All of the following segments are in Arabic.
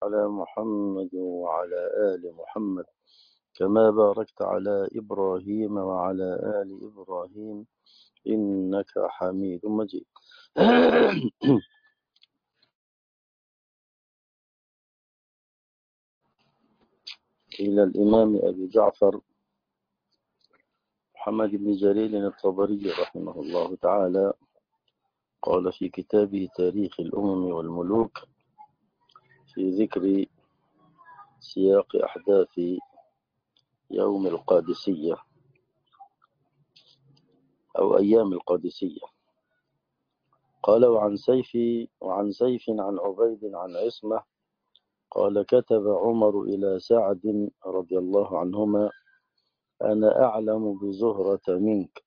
على محمد وعلى آل محمد كما باركت على إبراهيم وعلى آل إبراهيم إنك حميد مجيد. إلى الإمام أبي جعفر محمد بن جرير الطبري رحمه الله تعالى قال في كتابه تاريخ الأمم والملوك في ذكر سياق أحداث يوم القادسية أو أيام القادسية. قال وعن سيف عن عبيد عن عصمة قال كتب عمر إلى سعد رضي الله عنهما أنا أعلم بزهرة منك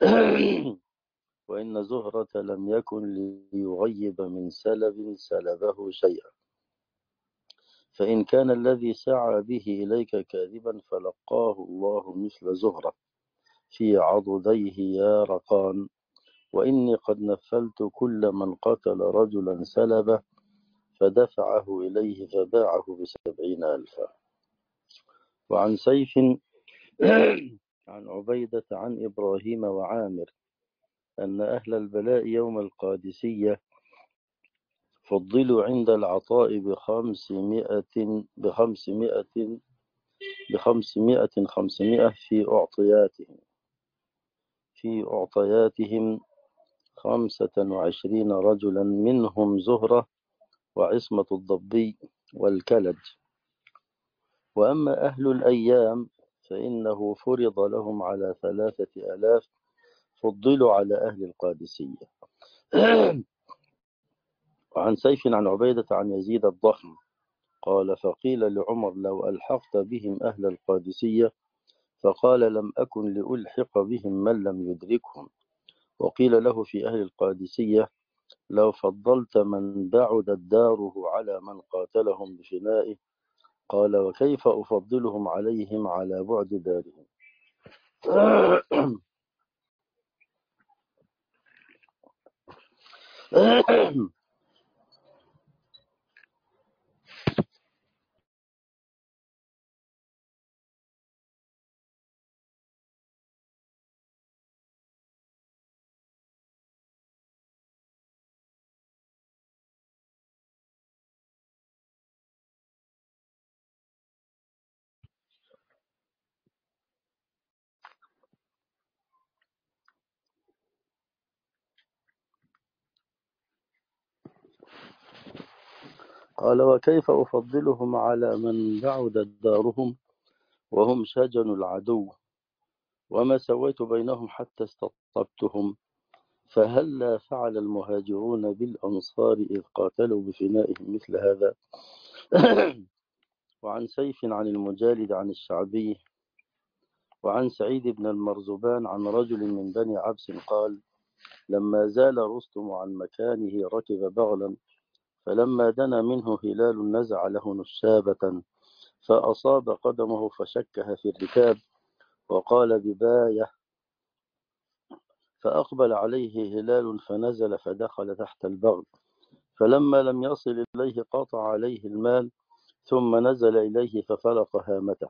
وإن زهرة لم يكن ليغيب من سلبه شيئا، فإن كان الذي سعى به إليك كاذبا فلقاه الله مثل زهرة في عضديه يا رقان، وإني قد نفلت كل من قتل رجلا سلبه فدفعه إليه فباعه ب70,000. وعن سيف عن عبيدة عن إبراهيم وعامر أن أهل البلاء يوم القادسية فضلوا عند العطاء ب500 في أعطياتهم 25 رجلا منهم زهرة وعصمة الضبي والكلج. وأما أهل الأيام فإنه فرض لهم على 3,000 فضلوا على أهل القادسية. وعن سيف عن عبيدة عن يزيد الضخم قال فقيل لعمر لو ألحقت بهم أهل القادسية، فقال لم أكن لألحق بهم من لم يدركهم. وقيل له في أهل القادسية لو فضلت من بعدت داره على من قاتلهم بفنائه، قال وكيف أفضلهم عليهم على بعد دارهم. قال وكيف أفضلهم على من بعدت دارهم وهم شجن العدو وما سويت بينهم حتى استطبتهم، فهلا فعل المهاجرون بالأنصار إذ قاتلوا بفنائهم مثل هذا. وعن سيف عن المجالد عن الشعبي وعن سعيد بن المرزبان عن رجل من بني عبس قال لما زال رستم عن مكانه ركب بغلا، فلما دنا منه هلال نزع له نشابة فأصاب قدمه فشكها في الركاب وقال بباية، فأقبل عليه هلال فنزل فدخل تحت البغل، فلما لم يصل إليه قطع عليه المال ثم نزل إليه ففلق هامته.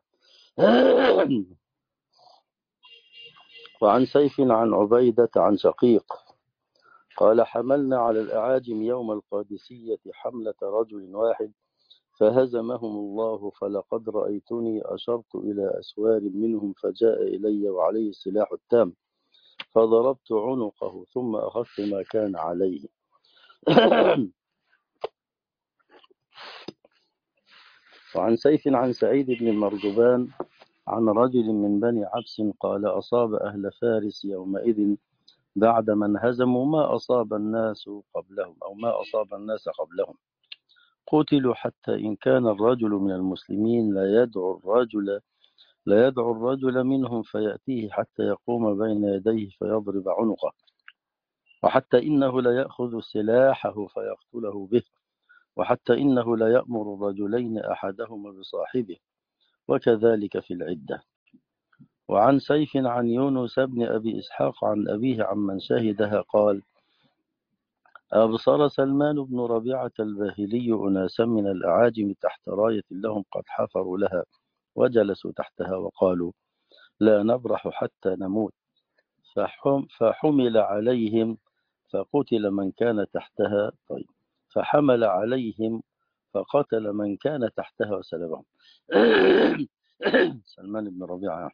وعن سيف عن عبيدة عن شقيق قال حملنا على الأعاجم يوم القادسية حملة رجل واحد فهزمهم الله، فلقد رأيتني أشرت إلى أسوار منهم فجاء إلي وعليه السلاح التام فضربت عنقه ثم أخذت ما كان عليه. وعن سيف عن سعيد بن المرجبان عن رجل من بني عبس قال أصاب أهل فارس يومئذ بعد من هزموا ما أصاب الناس قبلهم قتلوا، حتى إن كان الرجل من المسلمين لا يدعو الرجل منهم فيأتيه حتى يقوم بين يديه فيضرب عنقه، وحتى إنه لا يأخذ سلاحه فيقتله به، وحتى إنه لا يأمر الرجلين أحدهما بصاحبه، وكذلك في العدة. وعن سيف عن يونس بن أبي إسحاق عن أبيه عمن شهدها قال أبصر سلمان بن ربيعة الباهلي أناسا من الأعاجم تحت راية لهم قد حفروا لها وجلسوا تحتها وقالوا لا نبرح حتى نموت، فحمل عليهم فقتل من كان تحتها. طيب، فحمل عليهم فقتل من كان تحتها وسلبهم. سلمان بن ربيعة.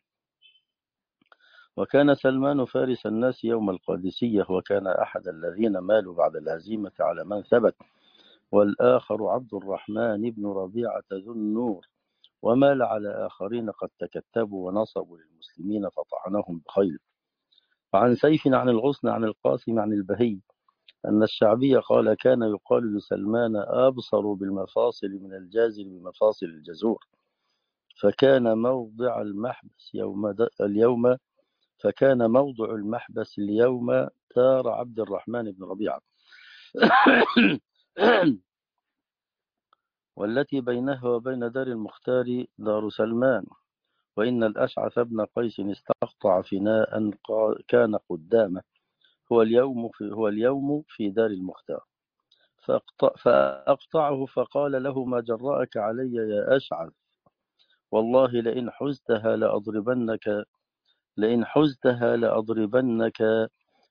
وكان سلمان فارس الناس يوم القادسية، وكان أحد الذين مالوا بعد الهزيمة على من ثبت، والآخر عبد الرحمن بن ربيعة ذو النور، ومال على آخرين قد تكتبوا ونصبوا للمسلمين فطعنهم بخيل. وعن سيف عن الغصن عن القاسم عن البهي أن الشعبي قال كان يقال لسلمان أبصر بالمفاصل من الجازر بمفاصل الجزور، فكان موضع المحبس اليوم فكان موضع المحبس اليوم دار عبد الرحمن بن ربيعة. والتي بينها وبين دار المختار دار سلمان. وإن الأشعث بن قيس استقطع فناء كان قدامه هو اليوم في دار المختار، فأقطعه فقال له ما جرأك علي يا أشعث، والله لئن حزتها لأضربنك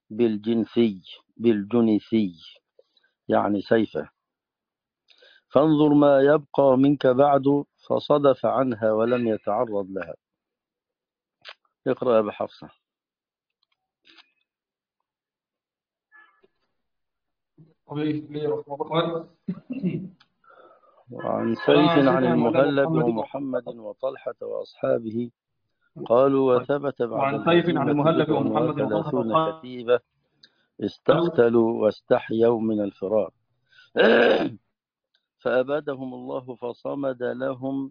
بالجنثي يعني سيفه، فانظر ما يبقى منك بعد، فصدف عنها ولم يتعرض لها. اقرأ بحفصة. وعن سيف عن المهلب ومحمد وطلحة وأصحابه قالوا وثبت بعد الهزيمة بضع وثلاثون كتيبة استقتلوا واستحيوا من الفرار، فأبادهم الله فصمد لهم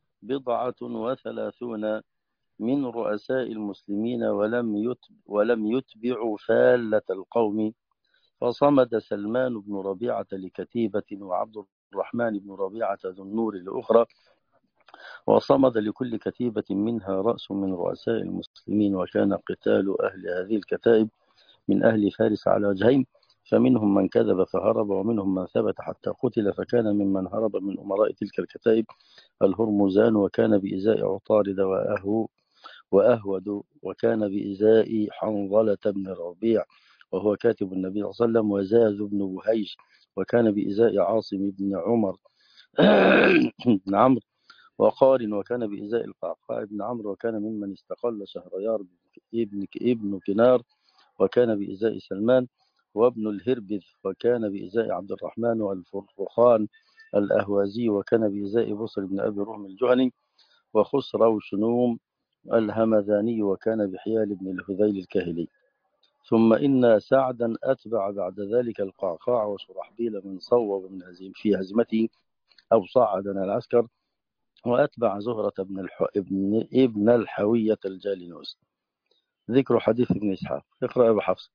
37 من رؤساء المسلمين ولم يتبعوا فالة القوم، فصمد سلمان بن ربيعة لكتيبة وعبد الرحمن بن ربيعة ذو النور لأخرى، وصمد لكل كتيبة منها رأس من رؤساء المسلمين. وكان قتال أهل هذه الكتائب من أهل فارس على وجهين، فمنهم من كذب فهرب ومنهم من ثبت حتى قتل، فكان ممن هرب من أمراء تلك الكتائب الهرمزان، وكان بإزاء عطارد وأهود، وكان بإزاء حنظلة بن الربيع وهو كاتب النبي صلى الله عليه وسلم، وزاذ بن بهيج، وكان بإزاء عاصم بن عمر بن عمرو وقارن، وكان بإزاء القعقاع بن عمرو، وكان ممن استقل شهريار ابن كنار، وكان بإزاء سلمان وابن الهربذ، وكان بإزاء عبد الرحمن والفرخان الأهوازي، وكان بإزاء بصر بن أبي رهم الجهني، وخسرو شنوم الهمذاني، وكان بحيال بن الهذيل الكاهلي. ثم إن سعدا أتبع بعد ذلك القعقاع وشرحبيل من صوب من في هزمته أو صعد من العسكر، وأتبع زهرة ابن الحوية الجالينوس. ذكر حديث ابن إسحاق. اقرأ أبو حفص.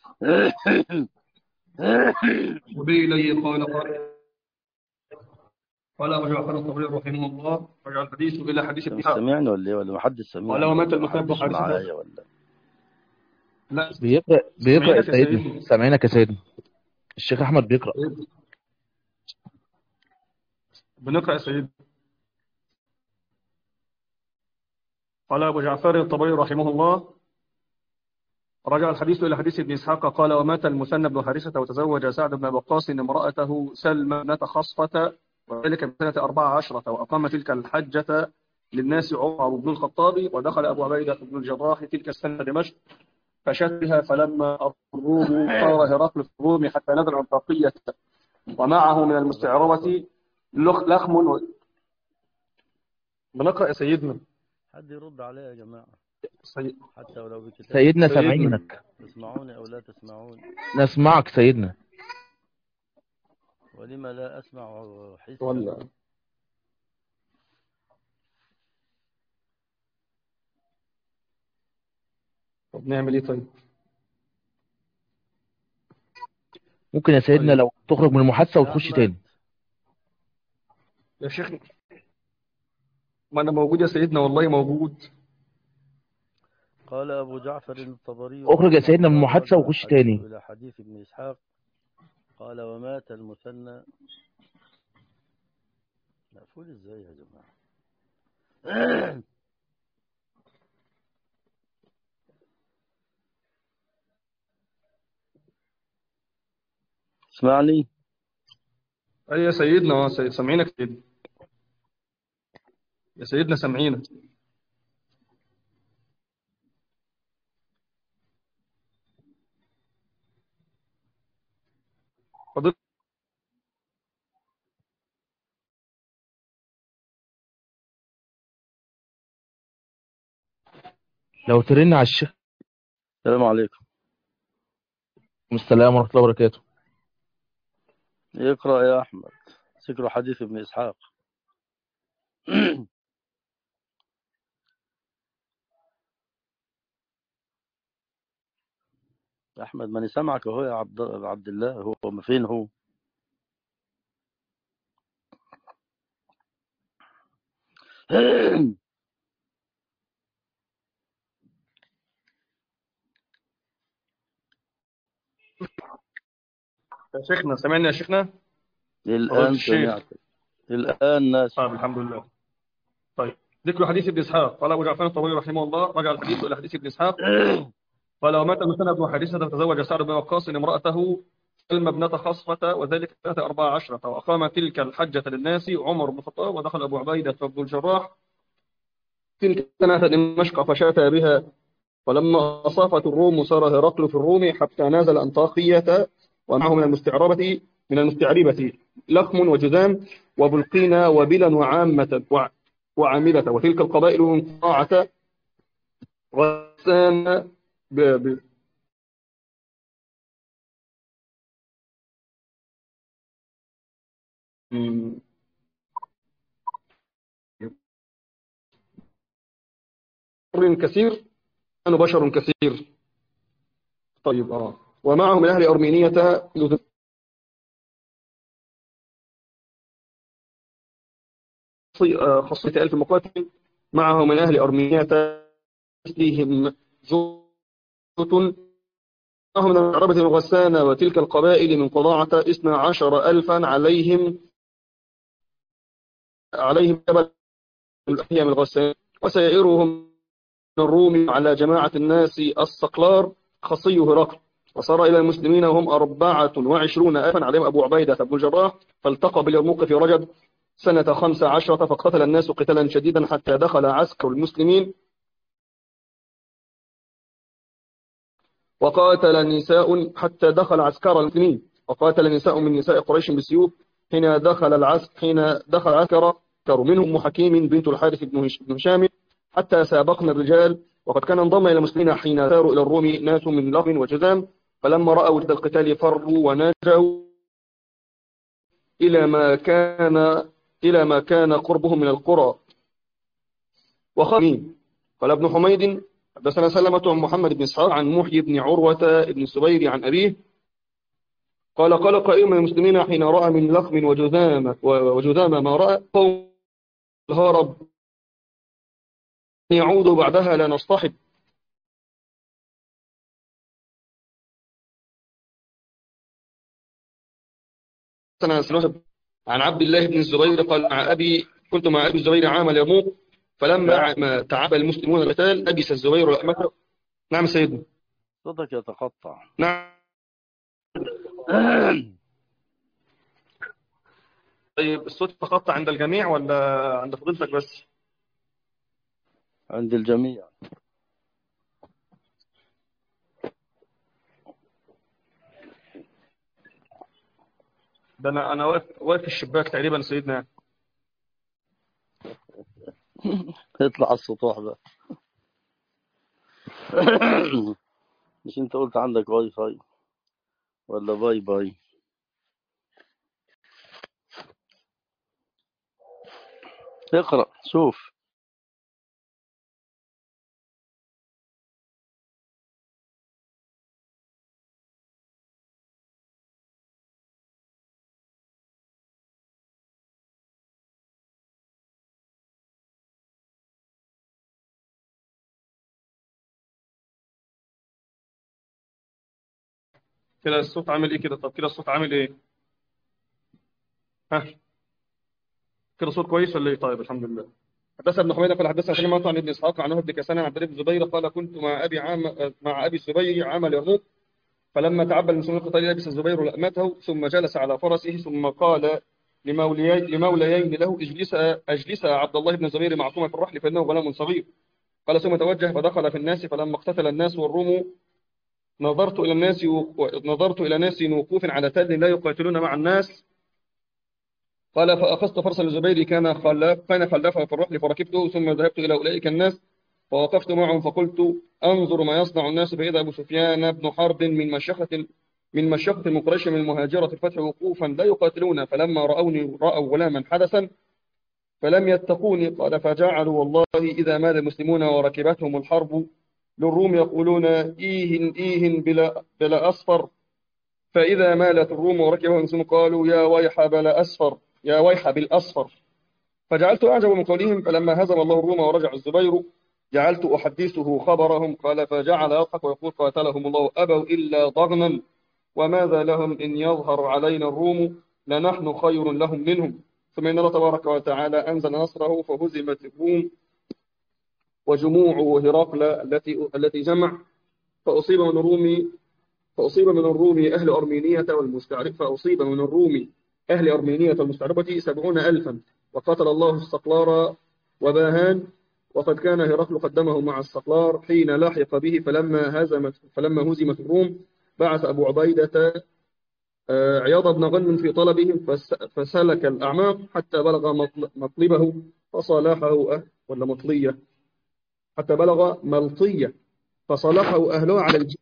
وبه إليه قال أبو جعفر الطبري رحمه الله رجع الحديث إلى حديث ابن إسحاق. سمعني ولا محدش سمعني؟ قال ومات المسبح معايا ولا لا؟ بيقرأ يا سيدنا. سامعينك يا سيدنا. الشيخ أحمد بيقرأ. بنقرأ يا سيدنا. قال أبو جعفر الطبري رحمه الله رجع الحديث إلى حديث ابن إسحاق قال ومات المثنى بن حارثة وتزوج سعد بن وقاص امرأته سلمى ابنة خصفة، وذلك بسنة 14، وأقام تلك الحجة للناس عمر بن الخطاب، ودخل أبو عبيدة بن الجراح تلك السنة دمشق فشتها، فلما الروم صار هرقل في الروم حتى نزل البقية ومعه من المستعربة لخم. بنقرأ يا سيدنا. حد يرد عليا يا جماعة؟ حتى ولو بكتاب. سيدنا سامعينك. تسمعوني أو لا تسمعون؟ نسمعك سيدنا. ولما لا أسمع حسا؟ والله طب نعمل ايه طيب؟ ممكن يا سيدنا لو تخرج من المحادثة وتخش تاني يا شيخ. ما أنا موجود يا سيدنا، والله موجود. قال أبو جعفر الطبري اخرج يا سيدنا من المحادثة وخش تاني. إلى حديث ابن إسحاق قال ومات المثنى. مقفول ازاي يا جماعة؟ اسمعني. أي يا سيدنا، سامعينك يا سيدنا. يا سيدنا سامعينك. فضيلة. لو ترن على الشيخ. السلام عليكم. السلام ورحمة الله وبركاته. اقرأ يا أحمد، ذكر حديث ابن إسحاق. أحمد ماني سامعك أهو يا عبد الله. هو فين هو؟ يا شيخنا سامعني يا شيخنا. فضيلة الآن الشيخ. سمعتك، الآن ناس. طيب الحمد لله. طيب، ذكر حديث ابن إسحاق. قال أبو جعفر الطبري رحمه الله: رجع الحديث إلى حديث ابن إسحاق. قال ومات المثنى بن حارثة تزوج سعد بن وقاص امرأته سلمى ابنة خصفة، وذلك سنة 14، وأقام تلك الحجة للناس عمر بن الخطاب، ودخل أبو عبيدة بن الجراح تلك السنة دمشق فشاف بها. ولما أصافت الروم صار هرقل في الروم حتى نازل أنطاكية، ومعه من المستعربة لخم وجذام وبلقينا وبلا وعاملة، وتلك القبائل من طاعة غسان ب... ب... م- بشر كثير. كانوا بشر كثير. طيب ومعه من أهل أرمينية خاصية ألف مقاتل. معه من أهل أرمينية مثلهم جوت. معه من العربة من غسان وتلك القبائل من قضاعة 12,000 عليهم جبل الأحياء من غسان. وسائرهم من الروم على جماعة الناس الصقلار خصي هرقل. وصار إلى المسلمين وهم 24,000 عليهم أبو عبيدة بن الجراح، فالتقى باليرموك في رجب سنة 15، فقتل الناس قتالا شديدا حتى دخل عسكر المسلمين. وقاتل نساء حتى دخل عسكر المسلمين. وقاتل نساء من نساء قريش بالسيوف حين دخل عسكر منهم حكيم بنت الحارث بن هشام، حتى سابقنا الرجال. وقد كان انضم إلى المسلمين حين ثاروا إلى الروم ناس من لغم وجذام، فلما رأوا وجد القتال فروا ونجوا إلى ما كان إلى ما كان قربهم من القرى وخامين. قال ابن حميد: حدثنا سلمة عن محمد بن إسحاق عن محيي بن عروة بن الزبير عن أبيه قال قائل من المسلمين حين رأى من لخم وجذام ما رأى قوم الهارب يعودوا بعدها لا نصطحب. عن عبد الله بن الزبير قال كنت مع أبي الزبير عام اليرموك، فلما تعب المسلمون القتال لبس الزبير لحمته. نعم سيدنا. صوتك يتقطع. نعم. طيب الصوت تقطع عند الجميع ولا عند فضيلتك بس؟ عند الجميع. ده أنا واقف في الشباك تقريبا سيدنا. اطلع على السطوح بقى. مش انت قلت عندك واي فاي ولا باي باي؟ اقرأ شوف. كده الصوت عامل ايه كده؟ طب كده الصوت عامل ايه؟ ها، كده صوت كويس ولا ايه؟ طيب الحمد لله. حدثنا ابن حميد قال حدثنا سلمة عن ابن اسحاق عن ابن كسان عن عبد الله بن الزبير قال كنت مع ابي الزبير عام اليرموك، فلما تعبى المسلمون القتال لبس الزبير لأمته ثم جلس على فرسه ثم قال لموليين له اجلس عبد الله بن الزبير معكما في الرحل فإنه غلام صغير. قال ثم توجه فدخل في الناس، فلما اقتتل الناس والروم نظرت إلى ناس وقوف على تل لا يقاتلون مع الناس. قال فأخذت فرسا للزبير كان خلفه في الرحل فركبته ثم ذهبت إلى أولئك الناس فوقفت معهم فقلت أنظر ما يصنع الناس، فإذا أبو سفيان بن حرب من مشيخة من قريش من المهاجرة الفتح وقوفا لا يقاتلون، فلما رأوا غلاما حدثا فلم يتقوني. قال فجعلوا والله إذا مال المسلمون وركبتهم الحرب للروم يقولون إيه بلا أصفر، فإذا مالت الروم وركبهم المسلمون قالوا يا ويح بلا أصفر، يا ويح بالأصفر. فجعلت أعجب من قولهم، فلما هزم الله الروم ورجع الزبير جعلت أحدثه خبرهم. قال فجعل يضحك ويقول قاتلهم الله أبوا إلا ضغنا، وماذا لهم إن يظهر علينا الروم لنحن خير لهم منهم. ثم إن الله تبارك وتعالى أنزل نصره فهزمت الروم وجموع هرقل التي جمع، فأصيب من الروم أهل أرمينية والمستعرب فأصيب من الروم أهل أرمينية المستعربة 70,000، وقتل الله الصقلار وباهان. وقد كان هرقل قدمه مع الصقلار حين لاحق به، فلما هزمت الروم بعث أبو عبيدة عياض بن غنم في طلبهم، فسلك الأعماق حتى بلغ مطلبه فصالحه ولا مطلية، حتى بلغ ملطية فصالحه أهله على الجيش،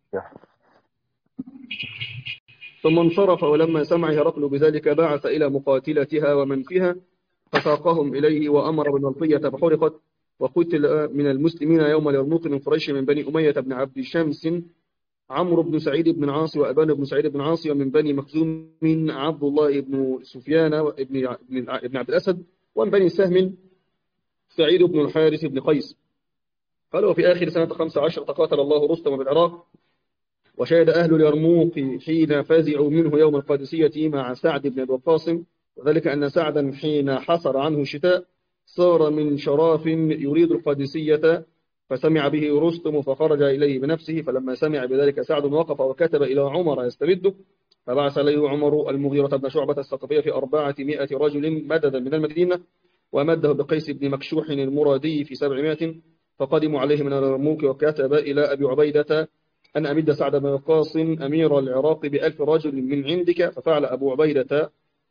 ثم انصرف. ولما سمع هرقل بذلك بعث إلى مقاتلتها ومن فيها فساقهم إليه وأمر بملطية فحرقت. وقتل من المسلمين يوم اليرموك من قريش من بني أمية بن عبد شمس عمرو بن سعيد بن عاص وأبان بن سعيد بن عاص، ومن بني مخزوم عبد الله بن سفيان ابن عبد الأسد، ومن بني سهم سعيد بن الحارث بن قيس. قال وفي آخر سنة 15 قاتل الله رستم بالعراق، وشهد أهل اليرموك حين فزعوا منه يوم القادسية مع سعد بن أبي وقاص، وذلك أن سعدا حين حصر عنه الشتاء صار من شراف يريد القادسية، فسمع به رستم فخرج إليه بنفسه. فلما سمع بذلك سعد وقف وكتب إلى عمر يستبده، فبعث إليه عمر المغيرة بن شعبة الثقفي في 400 رجل مددا من المدينة، ومده بقيس بن مكشوح المرادي في 700، فقدموا عليه من اليرموك، وكتب إلى أبي عبيدة أن أمد سعد بن وقاص أمير العراق ب1000 رجل من عندك، ففعل أبو عبيدة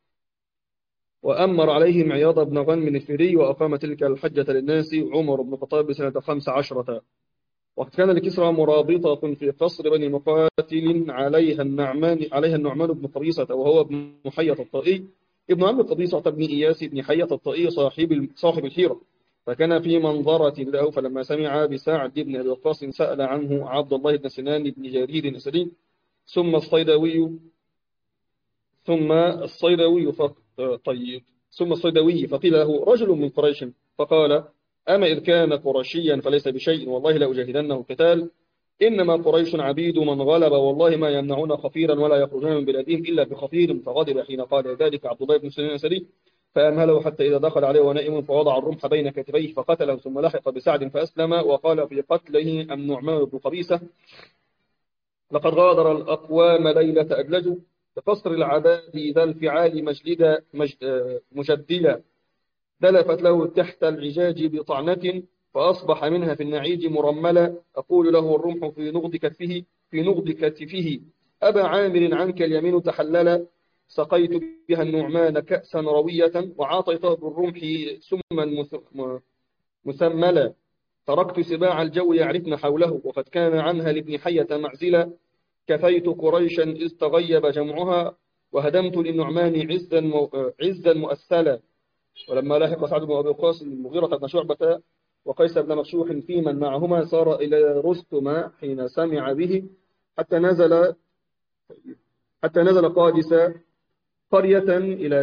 وأمر عليهم عياض بن غنم الفهري، وأقام تلك الحجة للناس عمر بن الخطاب سنة 15. وقد كان لكسرى مرابطة في قصر بني مقاتل عليها النعمان بن قبيصة، وهو ابن حية الطائي ابن عم قبيصة بن إياس بن حية الطائي صاحب الحيرة، فكان في منظرة له. فلما سمع بسعد بن أبي وقاص سأل عنه عبد الله بن سنان بن جرير الأسدي ثم الصيدوي فقيل له رجل من قريش، فقال أما إذ كان قرشيا فليس بشيء، والله لأجاهدنه القتال، إنما قريش عبيد من غلب، والله ما يمنعون خفيرا ولا يخرجون من بلادهم إلا بخفير. فغضب حين قال ذلك عبد الله بن سنان الأسدي، فأمهله حتى إذا دخل عليه ونائم فوضع الرمح بين كتفيه فقتله، ثم لحق بسعد فأسلم. وقال في قتله النعمان بن قبيصة لقد غادر الأقوام ليلة أدلجوا بقصر العباد ذا الفعال مجدلا، دلفت له تحت العجاج بطعنة فأصبح منها في النعيج مرملا. أقول له الرمح في نغض كتفه أبا عامر عنك اليمين تحللا، سقيت بها النعمان كأسا روية وعاطيته بالرمح سما مثملا، تركت سباع الجو يعرفن حوله، وقد كان عنها لابن حية معزلا، كفيت قريشا إذ تغيب جمعها، وهدمت للنعمان عزا مؤسلا. ولما لاحق سعد بن أبي وقاص المغيرة بن شعبة وقيس بن مكشوح في من معهما سار إلى رستم حين سمع به حتى نزل قادس قرية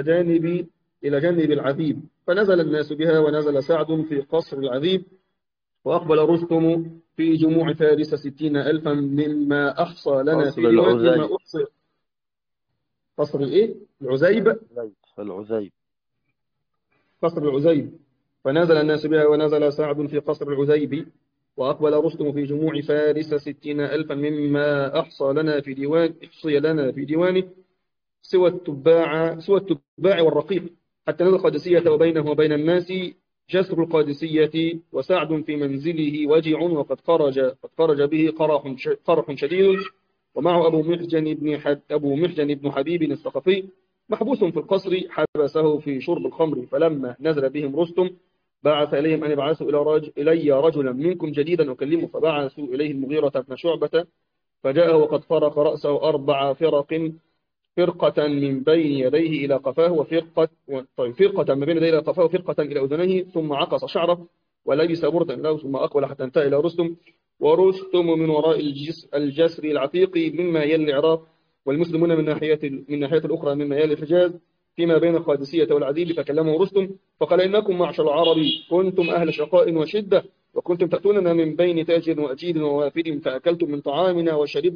إلى جانب العذيب، فنزل الناس بها ونزل سعد في قصر العذيب، وأقبل رستم في جموع فارس 60,000 مما أحصى لنا قصر في ديوان العزيب. مما أحصى. قصر الإيه؟ العزيب. العزيب. قصر العزيب. فنزل الناس بها ونزل سعد في قصر العزيب. وأقبل رستم في جموع فارس 60,000 مما أحصى لنا في ديوان احصي لنا في ديوانه سوى التباع والرقيق، حتى نزل القادسية وبينه وبين الناس جسر القادسية، وسعد في منزله وجع، قد خرج به قرح شديد، ومعه أبو محجن بن حبيب الثقفي محبوس في القصر، حبسه في شرب الخمر. فلما نزل بهم رستم بعث إليهم أن يبعثوا إلي رجلا منكم جديدا أكلمه، فبعثوا إليه المغيرة بن شعبة، فجاءه وقد فرق رأسه 4 فرق، فرقة من بين يديه إلى قفاه فرقة من بين يديه إلى قفاه وفرقة إلى أذنيه، ثم عقص شعره ولبس بردا له، ثم أقبل حتى انتهى إلى رستم. ورستم من وراء الجسر العتيق مما يلي العراق، والمسلمون من ناحية الأخرى مما يلي الحجاز، فيما بين القادسية والعذيب. فكلمه رستم فقال: إنكم معشر العرب كنتم أهل شقاء وشدة، وكنتم تأتوننا من بين تاج وأجير ووافد، فأكلتم من طعامنا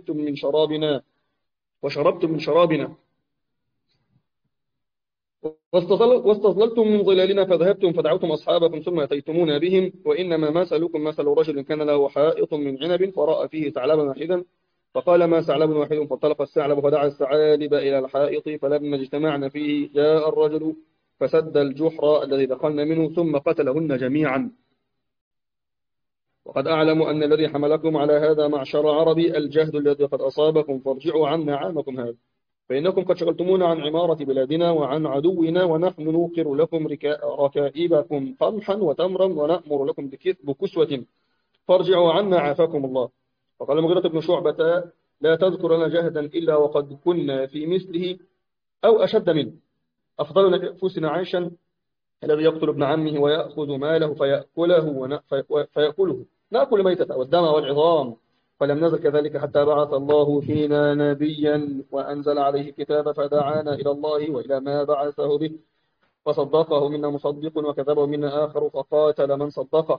وشربتم من شرابنا واستظللتم من ظلالنا، فذهبتم فدعوتم أصحابكم ثم أتيتمونا بهم، وإنما مثلكم مثل رجل كان له حائط من عنب فرأى فيه ثعلبا واحدا، فقال: ما ثعلب واحد؟ فانطلق الثعلب فدعا الثعالب إلى الحائط، فلما اجتمعنا فيه جاء الرجل فسد الجحر الذي دخلنا منه ثم قتلهن جميعا. وقد أعلم أن الذي حملكم على هذا معشر عربي الجهد الذي قد أصابكم، فارجعوا عنا عامكم هذا، فإنكم قد شغلتمونا عن عمارة بلادنا وعن عدونا، ونحن نوقر لكم ركائبكم قمحا وتمرا ونأمر لكم بكسوة، فارجعوا عنا عافاكم الله. وقال المغيرة بن شعبة: لا تذكر لنا جهدا إلا وقد كنا في مثله أو أشد منه. أفضلنا لأنفسنا عيشا الذي يقتل ابن عمه ويأخذ ماله فيأكله، نأكل ميتة والدم والعظام. فلم نزل كذلك حتى بعث الله فينا نبيا وأنزل عليه كتاب، فدعانا إلى الله وإلى ما بعثه به، فصدقه منا مصدق وكذبه منا آخر فقاتل من صدقه،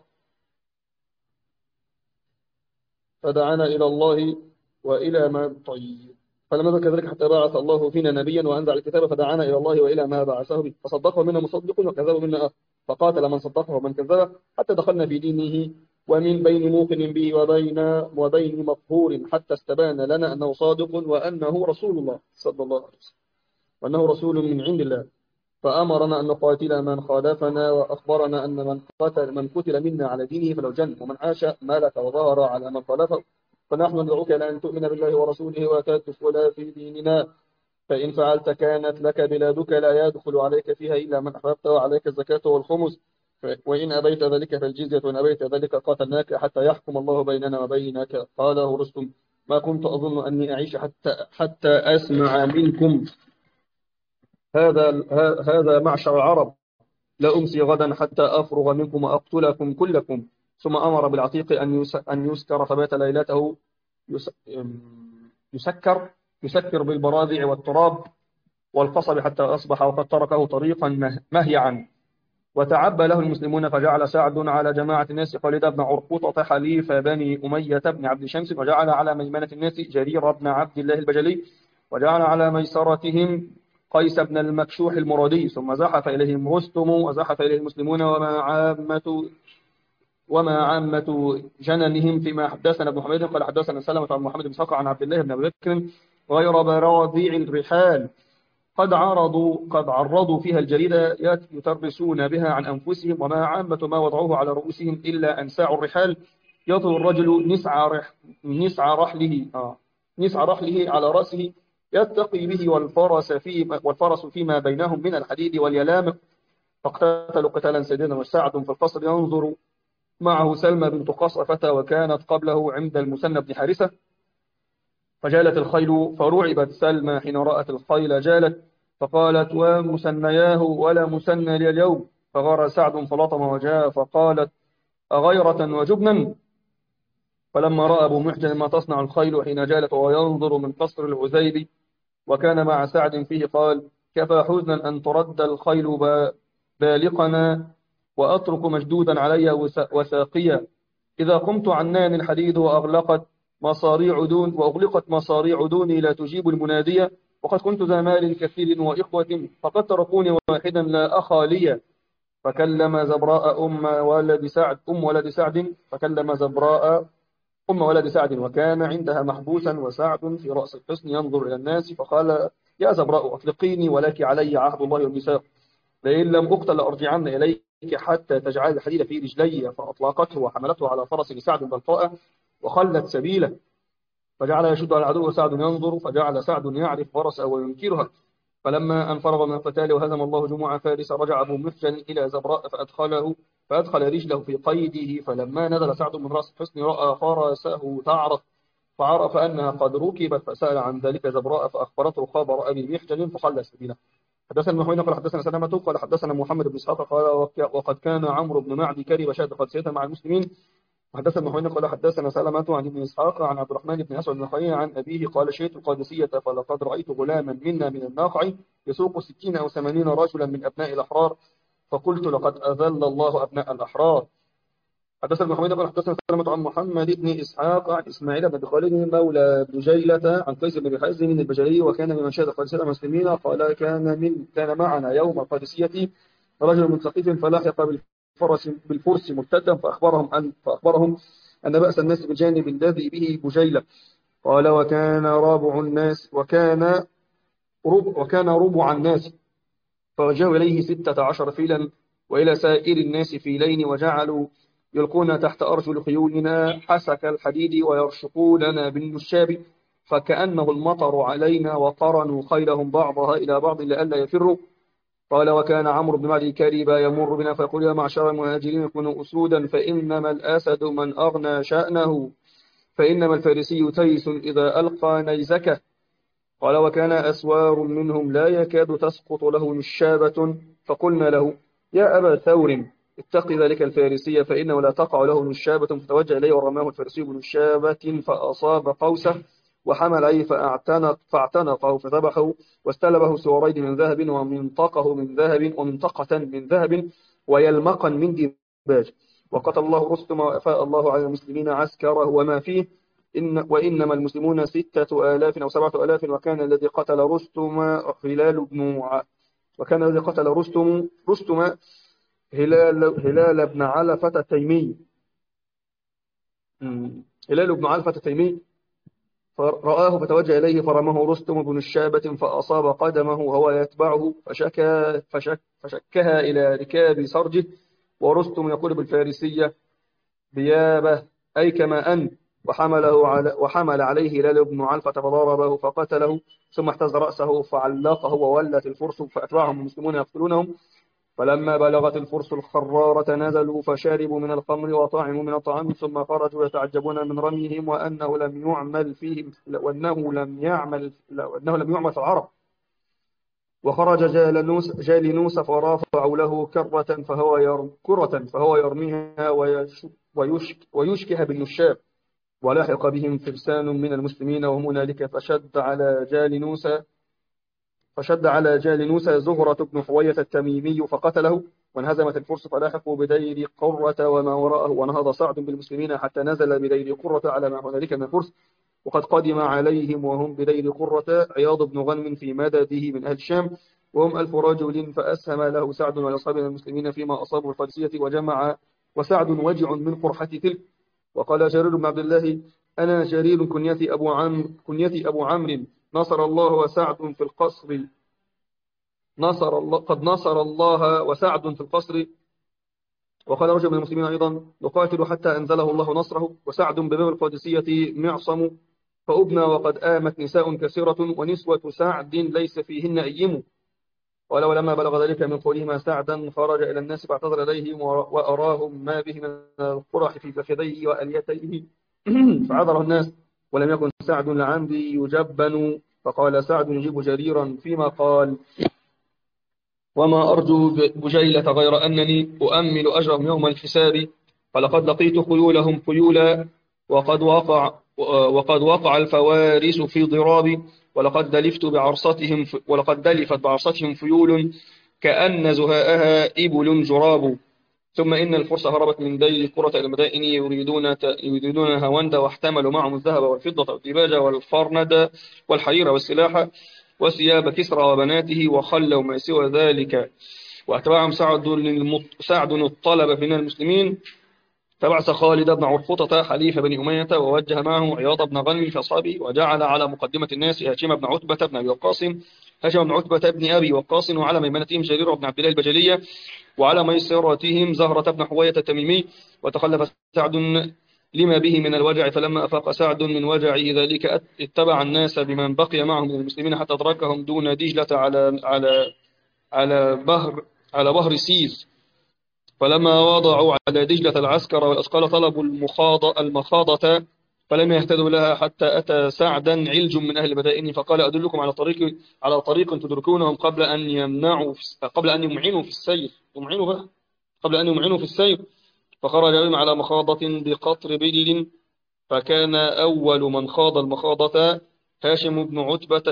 فدعانا إلى الله وإلى ما فلم نزل كذلك حتى بعث الله فينا نبيا وأنزل الكتاب، فدعانا إلى الله وإلى ما بعثه به، فصدقه منا مصدق وكذبه منا آخر فقاتل من صدقه ومن كذبه، حتى دخلنا في دينه، ومن بين موقن به وبين مقهور، حتى استبان لنا أنه صادق وأنه رسول الله صلى الله عليه وسلم، وأنه رسول من عند الله. فأمرنا أن نقاتل من خالفنا، وأخبرنا أن من قتل منا على دينه فلو جن، ومن عاش مالك وظهر على من خالفه. فنحن ندعوك إلى أن تؤمن بالله ورسوله وتدخل في ديننا، فإن فعلت كانت لك بلادك لا يدخل عليك فيها إلا من أحببت، وعليك الزكاة والخمس، وإن أبيت ذلك فالجزية، وإن أبيت ذلك قاتلناك حتى يحكم الله بيننا وبينك. قاله رستم: ما كنت أظن أني أعيش حتى أسمع منكم هذا معشر العرب، لا أمسي غدا حتى أفرغ منكم وأقتلكم كلكم. ثم أمر بالعتيق أن يسكر، فبات ليلته يسكر بالبراذع والتراب والقصب حتى أصبح، وقد تركه طريقا مهيعا. وتعبى له المسلمون، فجعل سعد على جماعة الناس خالد بن عرقطة حليف بني أمية بن عبد شمس، وجعل على ميمنة الناس جرير بن عبد الله البجلي، وجعل على ميسرتهم قيس بن المكشوح المرادي. ثم زحف إليهم رستم وزحف إليه المسلمون وما عامة جننهم، فيما حدثنا ابن حميد قال حدثنا سلمة عن محمد بن ساق عن عبد الله بن أبي بكر غير براذيع الرحال قد عرضوا فيها الجريدة يترسون بها عن أنفسهم، وما عامة ما وضعوه على رؤوسهم إلا أنساع الرحال، يطوي الرجل نسع رحله على رأسه يتقي به، والفرس فيما بينهم من الحديد واليلام. فاقتتلوا قتالا سديدا، وسعد في القصر ينظر معه سلمى بنت قصفة، وكانت قبله عند المثنى بن حارثة. فجالت الخيل، فرعبت سلمى حين رأت الخيل جالت، فقالت: ومثنياه ولا مثنى لي اليوم. فغار سعد فلطم وجاء، فقالت: أغيرة وجبنا. فلما رأى أبو محجن ما تصنع الخيل حين جالت وهو ينظر من قصر العزيب وكان مع سعد فيه، قال: كفى حزنا أن ترد الخيل بالقنا وأترك مشدودا علي وساقيا. إذا قمت عنان الحديد وأغلقت مصاريع دوني لا تجيب المنادية، وقد كنت ذا مال كثير وإخوة، فقد تركوني واحدا لا أخا لي. فكلم زبراء أم ولد سعد وكان عندها محبوسا، وسعد في رأس الحصن ينظر إلى الناس، فقال: يا زبراء أطلقيني، ولك علي عهد الله والميثاق، لئن لم أقتل لأرجعن إليك حتى تجعل الحديد في رجلي. فأطلقته وحملته على فرس لسعد بلقاء وخلت سبيله، فجعل يشد على العدو وسعد ينظر، فجعل سعد يعرف فرسه وينكرها. فلما أن فرغ من القتال وهزم الله جموع فارس، رجع أبو محجن إلى زبراء فأدخل رجله في قيده. فلما نزل سعد من رأس الحصن رأى فرسه تعرف، فعرف أنها قد ركبت، فسأل عن ذلك زبراء فأخبرته خبر أبي محجن فخلى سبيله. حدثنا محمد قال حدثنا سلمة قال حدثنا محمد بن إسحاق قال وقد كان عمرو بن معدي كرب شهد قدسية مع المسلمين. وحدثنا محمد قال حدثنا سلمة عن ابن إسحاق عن عبد الرحمن بن أسود بن خير عن أبيه قال: شئت القادسية فلقد رأيت غلاما منا من الناقع يسوق 60 أو 80 رجلا من أبناء الأحرار، فقلت: لقد أذل الله أبناء الأحرار. حدثنا محمد قال حدثنا سلمة عن محمد بن إسحاق عن إسماعيل بن خالد مولى بجيلة عن قيس بن حازم البجلي وكان ممن شهد قادسية المسلمين قال: كان معنا يوم القادسية رجل من ثقيف فلاحق بالفرس مرتدا، فأخبرهم أن بأس الناس بجانب الذي به بجيلة. قال: وكان ربع الناس، فوجهوا إليه 16 فيلا وإلى سائر الناس فيلين، وجعلوا يلقون تحت أرجل خيولنا حسك الحديد ويرشقوننا بالنشاب، فكأنه المطر علينا، وقرنوا خيلهم بعضها إلى بعض لئلا يفروا. قال: وكان عمرو بن معدي كريبا يمر بنا فيقول: يا معشر المهاجرين كونوا أسودا، فإنما الأسد من أغنى شأنه، فإنما الفارسي تيس إذا ألقى نيزكه. قال: وكان أسوار منهم لا يكاد تسقط له نشابة، فقلنا له: يا أبا ثور اتق ذلك الفارسي فإنه لا تقع له نشابة. فتوجه إليه ورماه الفارسي بنشابة فأصاب قوسه، وحمل عليه فاعتنقه فذبحه، واستلبه سوارين من ذهب ومنطقة من ذهب ويلمقا من ديباج. وقتل الله رستم وأفاء الله على المسلمين عسكره وما فيه، وإنما المسلمون 6000 أو 7000. وكان الذي قتل رستم هلال بن علفة التيمي. هلال بن علفة التيمي فرآه فتوجه إليه فرمه رستم بن الشابة فأصاب قدمه وهو يتبعه فشكها إلى ركاب سرجه، ورستم يقول بالفارسية: بيابه أي كما أن، وحمل عليه هلال بن علفة فضربه فقتله، ثم اهتز رأسه فعلقه وولت الفرس فأتبعهم المسلمون يقتلونهم. فلما بلغت الفرس الخرارة نزلوا فشربوا من الخمر وطعموا من الطعام، ثم خرجوا يتعجبون من رميهم وأنه لم يعمل في العرب. وخرج جالنوس فرافعوا له كرة فهو يرميها ويشكها بالنشاب، ولاحق بهم فرسان من المسلمين وهم هنالك، فشد على جالنوس زهرة بن حوية التميمي فقتله، وانهزمت الفرس فلاحقوا بدير قرة وما وراءه، ونهض سعد بالمسلمين حتى نزل بدير قرة على ما هنالك من الفرس. وقد قدم عليهم وهم بدير قرة عياض بن غنم في مدده من أهل الشام، وهم 1000 رجل، فأسهم له سعد وأصحاب المسلمين فيما أصابوا القادسية، وجمع وسعد وجع من قرحة تلك. وقال جرير بن عبد الله: أنا جرير كنيتي أبو عمرو، نصر الله وسعد في القصر قد نصر الله وسعد في القصر. وقال رجل من المسلمين أيضا: نقاتل حتى أنزله الله نصره، وسعد بباب القادسية معصم، فأبنى وقد آمت نساء كثيرة، ونسوة سعد ليس فيهن أيم. قال: ولما بلغ ذلك من قولهما سعدا خرج إلى الناس فاعتذر إليهم وأراهم ما به من القرح في فخذيه وأليتيه فعذره الناس، ولم يكن سعد لعمدي يجبن. فقال سعد يجيب جريرا فيما قال: وما أرجو بجيلة غير أنني أؤمل أجرهم يوم الحساب، فلقد لقيت خيولهم خيولا، وقد وقع الفوارس في ضرابي، ولقد دلفت بعرصتهم فيول كأن زهاءها إبل جراب. ثم إن الفرس هربت من ديل القرى إلى المدائن يريدون هوندا، واحتملوا معهم الذهب والفضة والديباج والفرند والحرير والسلاح وثياب كسرى وبناته، وخلوا ما سوى ذلك. وأتبعهم سعد الطلب من المسلمين، فبعث خالد بن عرفطة حليف بن أمية، ووجه معه عياض بن غنم في أصحابه، وجعل على مقدمة الناس هاشم بن عتبة بن أبي وقاص، هاشم بن عتبة بن أبي وقاص، وعلى ميمنتهم جرير بن عبد الله البجلية، وعلى ميسرتهم زهرة بن حوية التميمي. وتخلف سعد لما به من الوجع، فلما أفاق سعد من وجعه ذلك اتبع الناس بمن بقي معهم من المسلمين حتى أدركهم دون دجلة على بهر على بهر سيس. فلما وضعوا على دجلة العسكر والأثقال طلبوا المخاضة، فلم يهتدوا لها حتى أتى سعدا علج من أهل المدائن، فقال أدلكم على طريق تدركونهم قبل أن يمعنوا في السير. قبل أن يمعنوا في السير. فخرج بهم على مخاضة بقطر بل، فكان أول من خاض المخاضة هاشم بن عتبة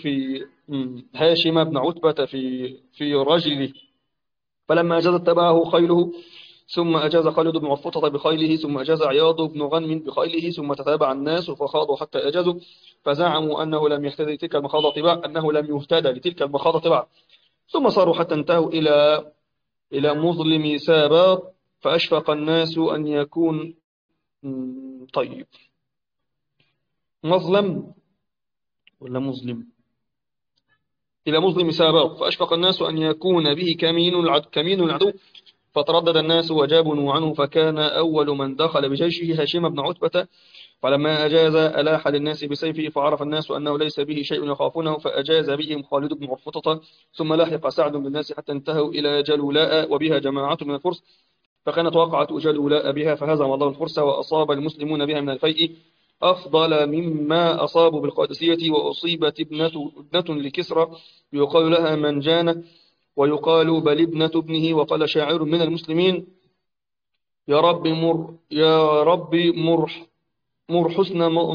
في رجله. فلما أجاز اتبعه خيله، ثم أجاز خالد بن عرفطة بخيله، ثم أجاز عياض بن غنم بخيله، ثم تتابع الناس فخاضوا حتى أجازوا، فزعموا أنه لم يهتدي لتلك المخاضة بعد، ثم صاروا حتى انتهوا إلى مظلم ساباط، فأشفق الناس أن يكون طيب مظلم ولا مظلم إلى مظلم ساباط، فأشفق الناس أن يكون به كمين العدو، فتردد الناس وجابوا عنه، فكان أول من دخل بجيشه هاشم بن عتبة، فلما أجاز ألاح للناس بسيفه، فعرف الناس أنه ليس به شيء يخافونه، فأجاز بهم خالد بن عرفطة، ثم لاحق سعد بالناس حتى انتهوا إلى جلولاء، وبها جماعة من الفرس، فكانت وقعة جلولاء بها، فهزم الله الفرس، وأصاب المسلمون بها من الفيء أفضل مما أصابوا بالقادسية. وأصيبت ابنة لكسرى يقال لها منجانة، ويقال بل ابنة ابنه. وقال شاعر من المسلمين: يا رب مر حسن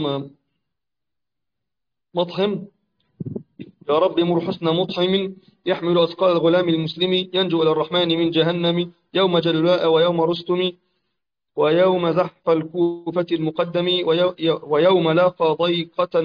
مطهم يا رب مر حسن مطعم يحمل أثقال الغلام المسلم، ينجو إلى الرحمن من جهنم يوم جللاء ويوم رستم، ويوم زحف الكوفة المقدم، ويوم لاقى ضيقة.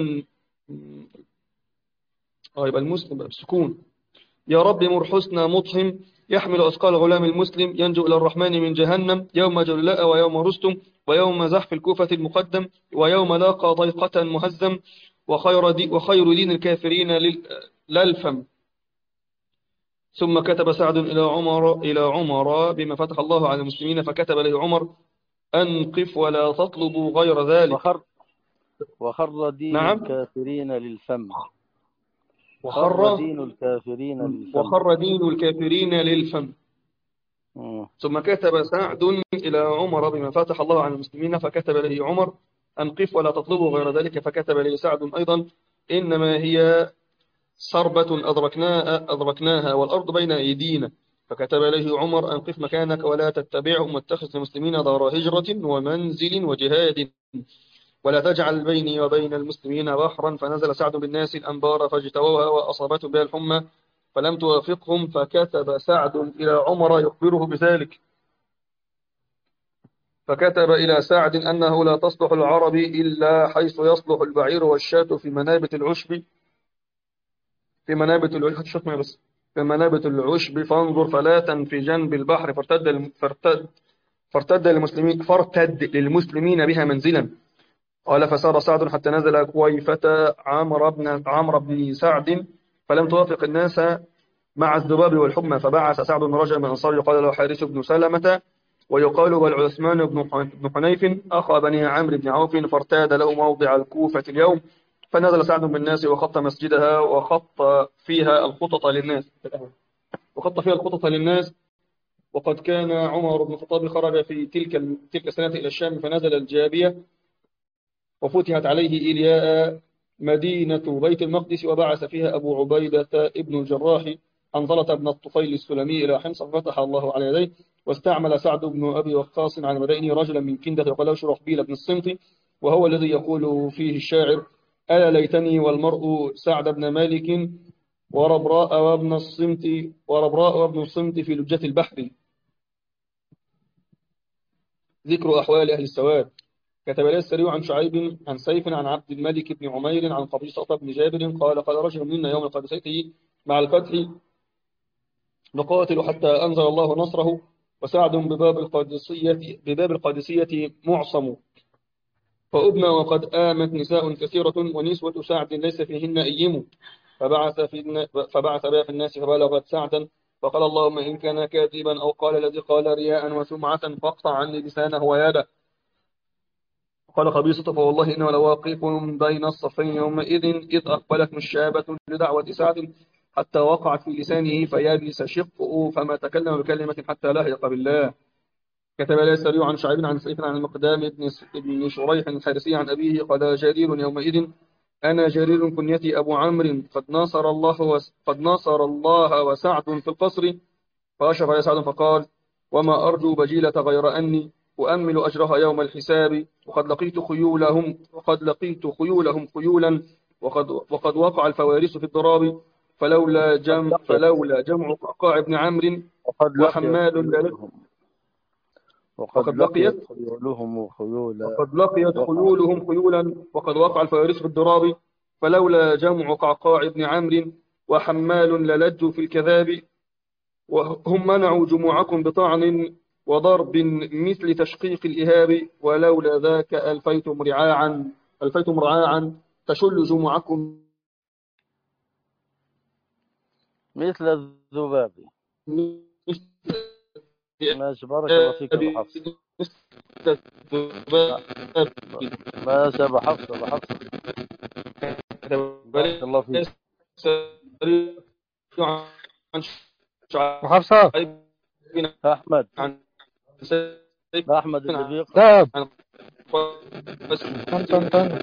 يبقى المسلم بسكون. يا رب مر حسن مطهم يحمل أثقال غلام المسلم، ينجو إلى الرحمن من جهنم يوم جللاء ويوم رستم، ويوم زحف الكوفة المقدم، ويوم لاقى ضيقة مهزم، وخير دين الكافرين للفم. ثم كتب سعد إلى عمر بما فتح الله على المسلمين، فكتب له عمر: أنقف ولا تطلبوا غير ذلك. وخر دين نعم. الكافرين للفم. وخر دين الكافرين للفم. وخر دين الكافرين للفم. ثم كتب سعد إلى عمر بما فتح الله على المسلمين، فكتب له عمر: أنقف ولا تطلبوا غير ذلك. فكتب له سعد أيضا: إنما هي سربة أدركناها والأرض بين أيدينا. فكتب له عمر: أنقف مكانك ولا تتبعهم، واتخذ المسلمين دار هجرة ومنزل وجهاد، ولا تجعل بيني وبين المسلمين بحرا. فنزل سعد بالناس الأنبار فاجتووها، وأصابتهم بها الحمى فلم توافقهم، فكتب سعد إلى عمر يخبره بذلك. فكتب إلى سعد أنه لا تصلح العرب إلا حيث يصلح البعير والشاة في منابت العشب فانظر فلاة في جنب البحر، فارتد للمسلمين بها منزلا. قال: فسار سعد حتى نزل كويفة عمرو بن سعد، فلم توافق الناس مع الذباب والحمى. فبعث سعد رجلا من الأنصار يقال له حارث بن سلمة، ويقال بل عثمان بن حنيف أخا بني عمرو بن عوف، فارتاد له موضع الكوفة اليوم. فنزل سعد بالناس وخط مسجدها، وخط فيها الخطط للناس. وقد كان عمر بن الخطاب خرج في تلك السنة إلى الشام، فنزل الجابية، وفتحت عليه إلياء مدينة بيت المقدس، وبعث فيها أبو عبيدة ابن الجراح حنظلة بن الطفيل السلمي إلى حمص، ففتح الله على يديه. واستعمل سعد بن أبي وقاص على المدائن رجلا من كندة يقال له شرحبيل بن الصمت، وهو الذي يقول فيه الشاعر: ألا ليتني والمرء سعد بن مالك، وربراء وابن الصمت في لجة البحر. ذكر أحوال أهل السواد. كتب لي السري عن شعيب عن سيف عن عبد الملك بن عمير عن قبيصة بن جابر قال رجل منا يوم القادسية مع الفتح نقاتل حتى أنزل الله نصره، وسعد بباب القادسية معصم، فأبنى وقد آمت نساء كثيرة ونسوة سعد ليس فيهن أيم، فبعث بها في الناس فبلغت سعدا، فقال اللهم إن كان كاذبا أو قال الذي قال رياء وسمعة فاقطع عني لسانه ويده. قال خبيصة فوالله إنه لواقف بين الصفين يومئذ إذ أقبلت مشابة لدعوة سعد حتى وقعت في لسانه فيابس شقه فما تكلم بكلمة حتى لاحق بالله. كتب لي السري عن شعيب عن سيف عن المقدام بن شريح الحارثي عن أبيه قال جرير يومئذ أنا جرير كنيتي أبو عمرو قد ناصر الله وسعد في القصر. فأشرف عليه سعد فقال وما أرجو بجيلة غير أني أؤمل أجرها يوم الحساب، وقد لقيت خيولهم خيولا، وقد وقع الفوارس في الضراب، فلولا جمع قعقاع بن عمرو وقد لقيت وحمال خيولهم وقد وقد لقيت لقيت خيولهم خيولا وقد لقيت وقع. خيولهم خيولا وقد وقع الفوارس في الضراب، فلولا جمع قعقاع بن عمرو وحمال للجوا في الكذاب، وهم منعوا جموعكم بطعن وضرب مثل تشقيق الإهاب، ولولا ذاك ألفيتم رعاعا تشل جموعكم مثل الذباب. مثل ماشي، بارك الله فيك يا أبو حفص. ما- ماشي يا أبو حفص، أبو حفص، بارك الله فيك. وحفصة. أحمد، عن أحمد اللي بيقرأ. داب. عن طن طن طن.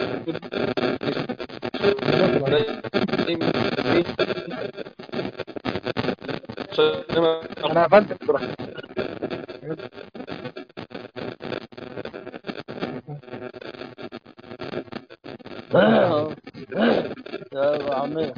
أنا قفلت. يا أبو عمير،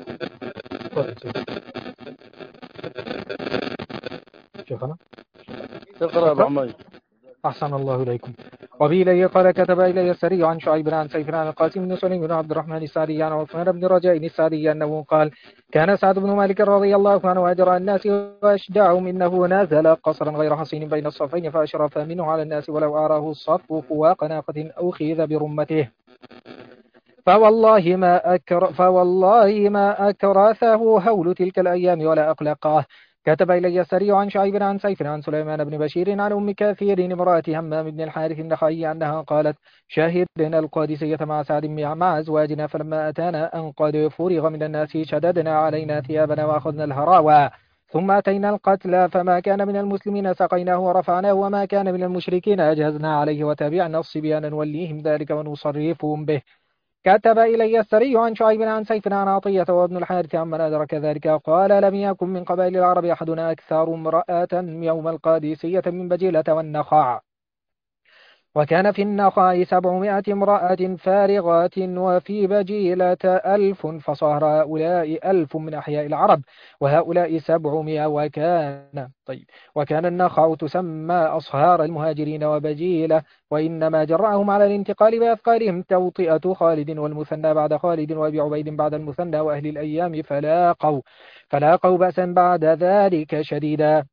شيخنا اقرأ يا أبو أقرأ. عمير. أحسن الله إليكم. وبه إليه قال كتب إلي السري عن شعيب عن سيف عن القاسم بن سليم بن عبد الرحمن السعدي عن عثمان بن رجاء السعدي أنه قال كان سعد بن مالك رضي الله عنه أجرى الناس وأشجعهم إنه نازل قصرا غير حصين بين الصفين فأشرف منه على الناس ولو أراه الصف فواق ناقة أو خيذ برمته فوالله ما أكرثه هول تلك الأيام ولا أقلقاه. كتب إلي السري عن شعيب عن سيف عن سليمان بن بشير عن أم كثير امرأة همام بن الحارث النخعي أنها قالت شهدنا القادسية مع سعد مع أزواجنا فلما أتانا أن قد فرغ من الناس شددنا علينا ثيابنا وأخذنا الهراوى ثم أتينا القتلى فما كان من المسلمين سقيناه ورفعناه وما كان من المشركين أجهزنا عليه وتابعنا الصبيان نوليهم ذلك ونصرفهم به. كتب إلي السري عن شعيب عن سيف عن عطية وابن الحارث عمن أدرك ذلك قال لم يكن من قبائل العرب أحدنا أكثر امرأة يوم القادسية من بجيلة والنخاع وكان في النخاع 700 امرأة فارغات وفي بجيلة 1000 فصار هؤلاء 1000 من أحياء العرب وهؤلاء 700 وكان النخاع تسمى أصهار المهاجرين وبجيلة وإنما جرأهم على الانتقال بأثقالهم توطئة خالد والمثنى بعد خالد وأبي عبيد بعد المثنى وأهل الأيام فلاقوا بأسا بعد ذلك شديدا.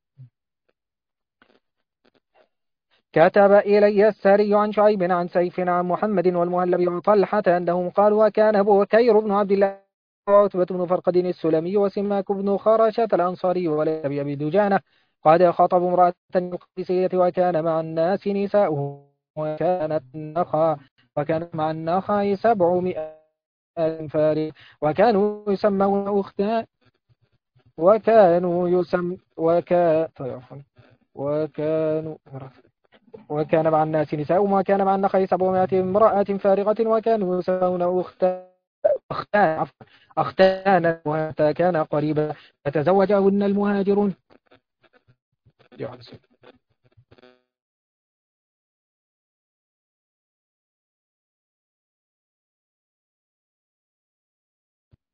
كتب إلي السري عن شعيب عن سيف عن محمد والمهلب وطلحة أنهم قالوا وكان بكير بن عبد الله وعتبة بن فرقد السلمي وسماك بن خرشة الأنصاري وليس بأبي دجانة قد خطبوا امرأة القدسية وكان مع الناس نساؤهم وكان مع النخاع 700 فارغ وكانوا يسمون أختان وكان مع الناس نساء وما كان مع النخل 700 امرأة فارغة وكانوا يسمون أختان وحتى كان قريبا فتزوجهن المهاجرون.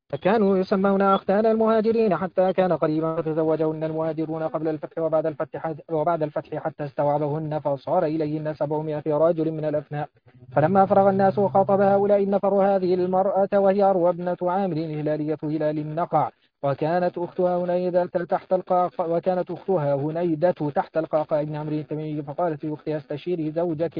فكانوا يسمون أختان المهاجرين حتى كان قريبا فتزوجهن المهاجرون قبل الفتح وبعد الفتح حتى استوعبهن فصار إليهن 700 رجل من الأفناء. فلما فرغ الناس خاطب هؤلاء النفر هذه المرأة وهي أروى ابنة عامر هلالية هلال النقع. وكانت أختها هنيدة تحت القعقاع بن عمرو التميمي. فقالت لأختها استشيري زوجك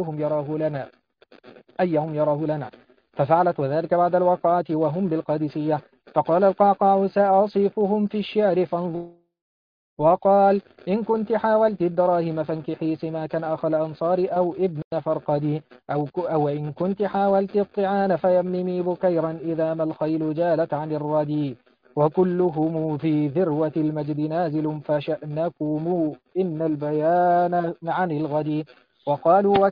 أيهم يراه لنا. ففعلت وذلك بعد الوقعة وهم بالقادسية. فقال القعقاع سأصيفهم في الشعر فانظر. وقال إن كنت حاولت الدراهم فانكحي سماكا أخ الأنصار أو ابن فرقدي أو إن كنت حاولت الطعان فيممي بكيرا إذا ما الخيل جالت عن الردي. وكلهم في ذروة المجد نازل فشأنكم إن البيان عن الغد. وقالوا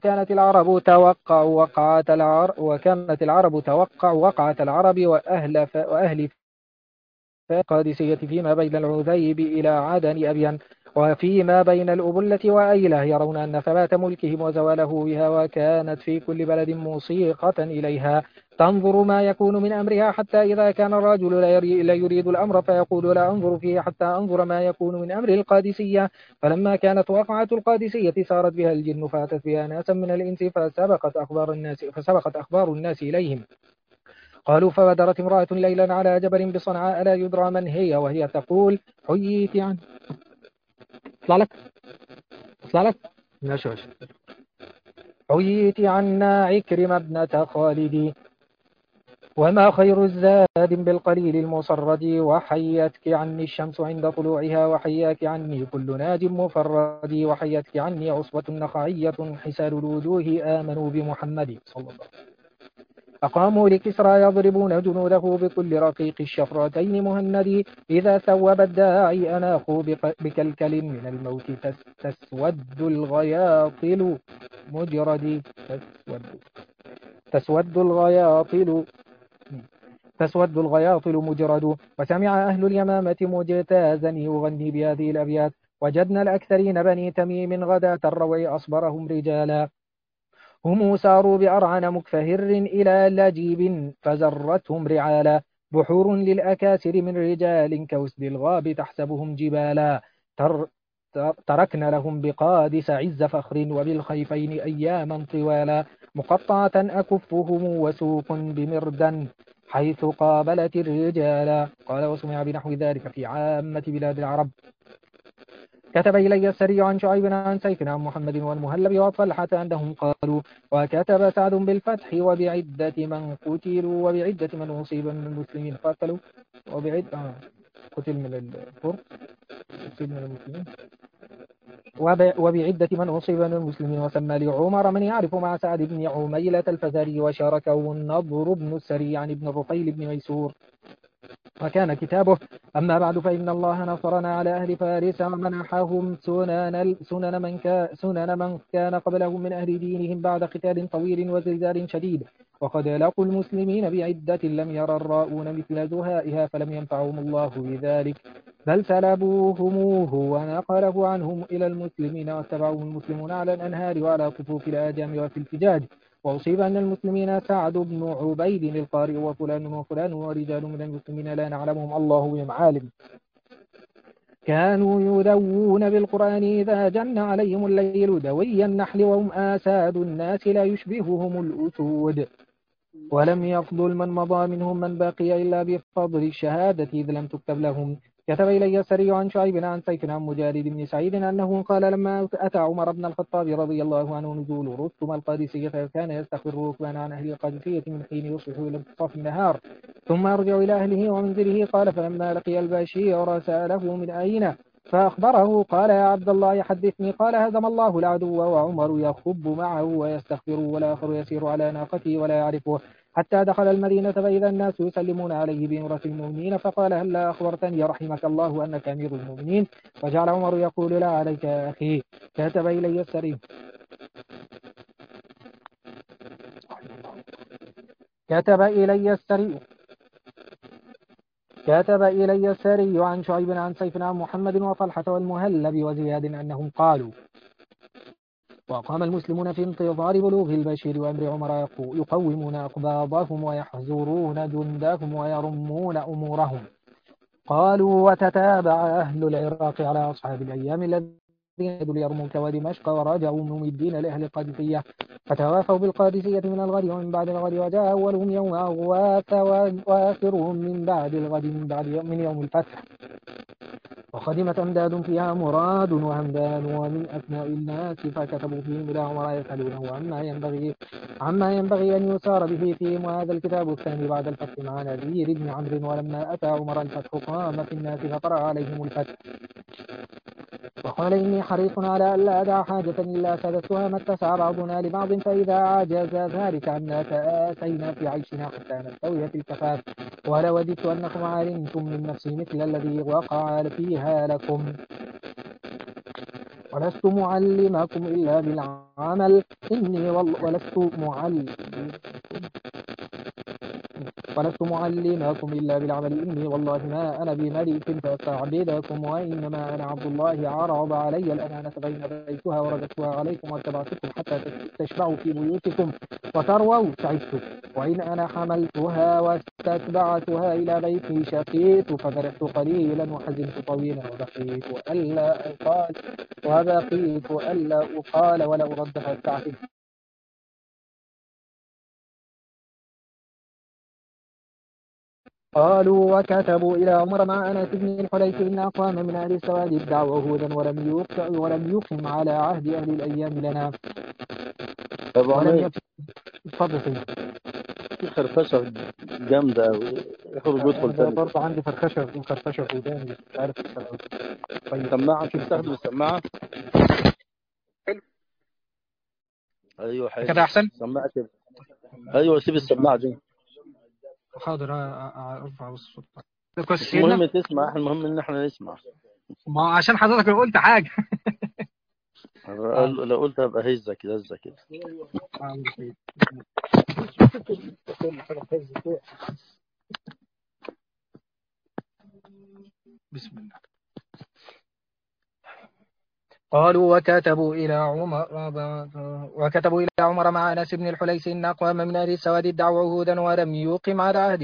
وكانت العرب توقع وقعة العرب وأهل القادسية فيما بين العذيب إلى عدن أبين وفيما بين الأبلة وأيلة يرون أن ثبات ملكهم وزواله بها وكانت في كل بلد موسيقة إليها تنظر ما يكون من أمرها حتى إذا كان الرجل لا يريد الأمر فيقول لا أنظر فيه حتى أنظر ما يكون من أمر القادسية. فلما كانت وقعة القادسية سارت بها الجن فأتت بها ناسا من الإنس فسبقت أخبار الناس إليهم. قالوا فبدرت امرأة ليلا على جبل بصنعاء لا يدرى من هي وهي تقول حييت عن اطلع لك ماشي حييت عنا عكرم ابنة خالد وما خير الزاد بالقليل المصرد وحيتك عني الشمس عند طلوعها وحياك عني كل ناج مفرد وحيتك عني عصبة نخعية حسال الوجوه آمنوا بمحمد صلى الله عليه وسلم. أقاموا لكسرى يضربون جنوده بكل رقيق الشفرتين مهندي إذا ثوب الداعي أناخوا بكلكل من الموت تسود الغياطل مجرد تسود الغياطل تسود الغياطل مجرد. وسمع أهل اليمامة مجتازا يغني بهذه الأبيات وجدنا الأكثرين بني تميم غداة الروع أصبرهم رجالا هم ساروا بأرعن مكفهر إلى لجيب فزرتهم رعالا بحور للأكاسر من رجال كوسد الغاب تحسبهم جبالا تركن لهم بقادس عز فخر وبالخيفين أياما طوالا مقطعة أكفهم وسوق بمردا حيث قابلت الرجال. قال وسمع بنحو ذلك في عامة بلاد العرب. كتب إلي السري عن شعيب عن سيف عن محمد والمهلب وطلحة أنهم قالوا وكتب سعد بالفتح وبعدة من قتلوا وبعدة من أصيب من المسلمين قتلوا قتل من الفرس أصيب من المسلمين وبعدة من أصيب من المسلمين. وسمى لعمر من يعرف مع سعد بن عميلة الفزاري وشاركه النضر بن السري عن ابن الرقيل بن ميسور. وكان كتابه أما بعد فإن الله نصرنا على أهل فارس ومنحهم سنن من كان قبلهم من أهل دينهم بعد قتال طويل وزلزال شديد وقد لاقوا المسلمين بعدة لم يرى الراؤون مثل زهائها فلم ينفعهم الله بذلك بل سلبوهموه ونقله عنهم إلى المسلمين واتبعوه المسلمون على الأنهار وعلى صفوف الآجام وفي الفجاج. وأصيب أن المسلمين سعد بن عبيد القارئ وفلان وفلان ورجال من المسلمين لا نعلمهم الله بهم عالم كانوا يدوون بالقرآن إذا جن عليهم الليل دوي النحل وهم آساد الناس لا يشبههم الأسود. ولم يفضل من مضى منهم من بقي إلا بفضل الشهادة إذ لم تكتب لهم. كتب إلي السري عن شعيب عن سيف عن مجالد بن سعيد أنه قال لما أتى عمر بن الخطاب رضي الله عنه نزول رستم القادسية كان يستخر ركبان عن أهل القادسية من حين يصبح إلى انتصاف النهار ثم يرجع إلى أهله ومنزله. قال فلما لقي البشير سأله من أين فأخبره قال يا عبد الله حدثني. قال هزم الله العدو وعمر يخب معه ويستغفر والآخر يسير على ناقته ولا يعرفه حتى دخل المدينة فإذا الناس يسلمون عليه بأمرة المؤمنين فقال هلا أخبرتني رحمك الله أنك أمير المؤمنين. وجعل عمر يقول لا عليك يا أخي. كتب إلي السري عن شعيب عن سيف عن محمد وطلحة والمهلب وزياد أنهم قالوا وقام المسلمون في انتظار بلوغ البشير وأمر عمر يقومون أقباضهم ويحزرون جندهم ويرمون أمورهم. قالوا وتتابع أهل العراق على أصحاب الأيام الذين نزلوا اليرموك ودمشق ورجعوا ممدين لأهل القادسية فتوافوا بالقادسية من الغد ومن بعد الغد وجاء أولهم يوم أغواث وآخرهم من بعد الغد من يوم الفتح. وخدمت أمداد فيها مراد وهمدان ومن أثناء الناس فكتبوا فيهم إلى عمر يسألونه عما ينبغي أن يسار به فيهم. وهذا الكتاب الثاني بعد الفتح مع نذير بن عمرو. ولما أتى عمر الفتح قام في الناس فقرأ عليهم الفتح وقال إني حريص على ألا أدع حاجة إلا سددتها ما اتسع بعضنا لبعض فإذا عجز ذلك عنا تآتينا في عيشنا حتى نستوي في الكفاف. ولوددت أنكم علمتم من نفسي مثل الذي وقع فيها لكم ولست معلمكم إلا بالعمل إني ولست معلمكم إلا بالعمل إني والله ما أنا بملك فأستعبدكم وإنما أنا عبد الله عرض علي الأمانة بيتها ورددتها عليكم واتبعتكم حتى تشبعوا في بيوتكم وترووا تعبت. وإن أنا حملتها واستتبعتها إلى بيتي شقيت ففرحت قليلا وحزنت طويلا وبقيت ألا أقال ولا أرد فاستعتب. قالوا وكتبوا إلى عمر مع أنس بن الحليف إن أقوام من أهل السواد ادعوا هودا ولم يقم على عهد أهل الأيام لنا ولم يتفضل في خرفشة جامدة أوي. ادخل تاني. برضه عندي فرخشة في وداني مش عارف. طيب سماعة، تستخدم السماعة؟ أيوه حلو كده أحسن؟ سماعة كده. أيوه سيب السماعة دي. حاضر أرفع الصوت. مش مهم تسمع، المهم إن إحنا نسمع. ما عشان حضرتك لو قلت حاجة لو قلت هبقى هزة كده. بسم الله. قالوا وكتبوا إلى عمر مع أنس بن الحليس إن أقوام من أهل السواد ادعوا عهودا ولم يقم على عهد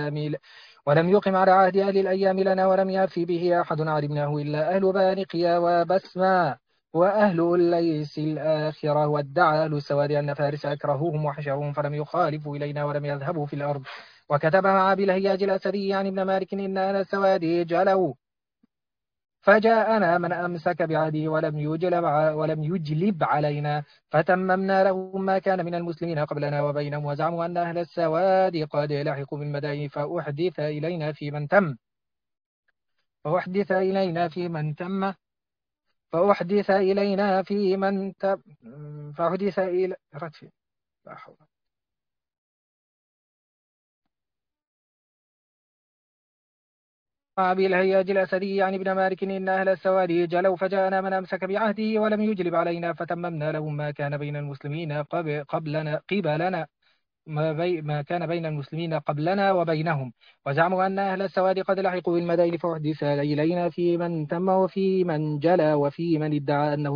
أهل الأيام لنا ولم يأتي به أحد علمناه إلا أهل بانقيا وبسما وأهل الليث الآخرة. وادعى أهل السواد أن فارس أكرهوهم وحشروهم فلم يخالفوا إلينا ولم يذهبوا في الأرض. وكتب مع أبي الهياج الأسدي عن ابن مالك إن أهل السواد جلوا فجاءنا من أمسك بعهده ولم يجلب علينا فتممنا لهم ما كان من المسلمين قبلنا وبينهم. وزعموا أن أهل السواد قد لحقوا بالمدائن فأحدث إلينا في من تم أبي الهياج الأسدي عن ابن مالك إن أهل السواد جلوا فجاءنا من أمسك بعهده ولم يجلب علينا فتممنا لهم ما كان بين المسلمين قبلنا ما كان بين المسلمين قبلنا وبينهم. وزعموا أن أهل السواد قد لحقوا بالمدائن فأحدث إلينا في من تم وفي من جلى وفي من ادعى أنه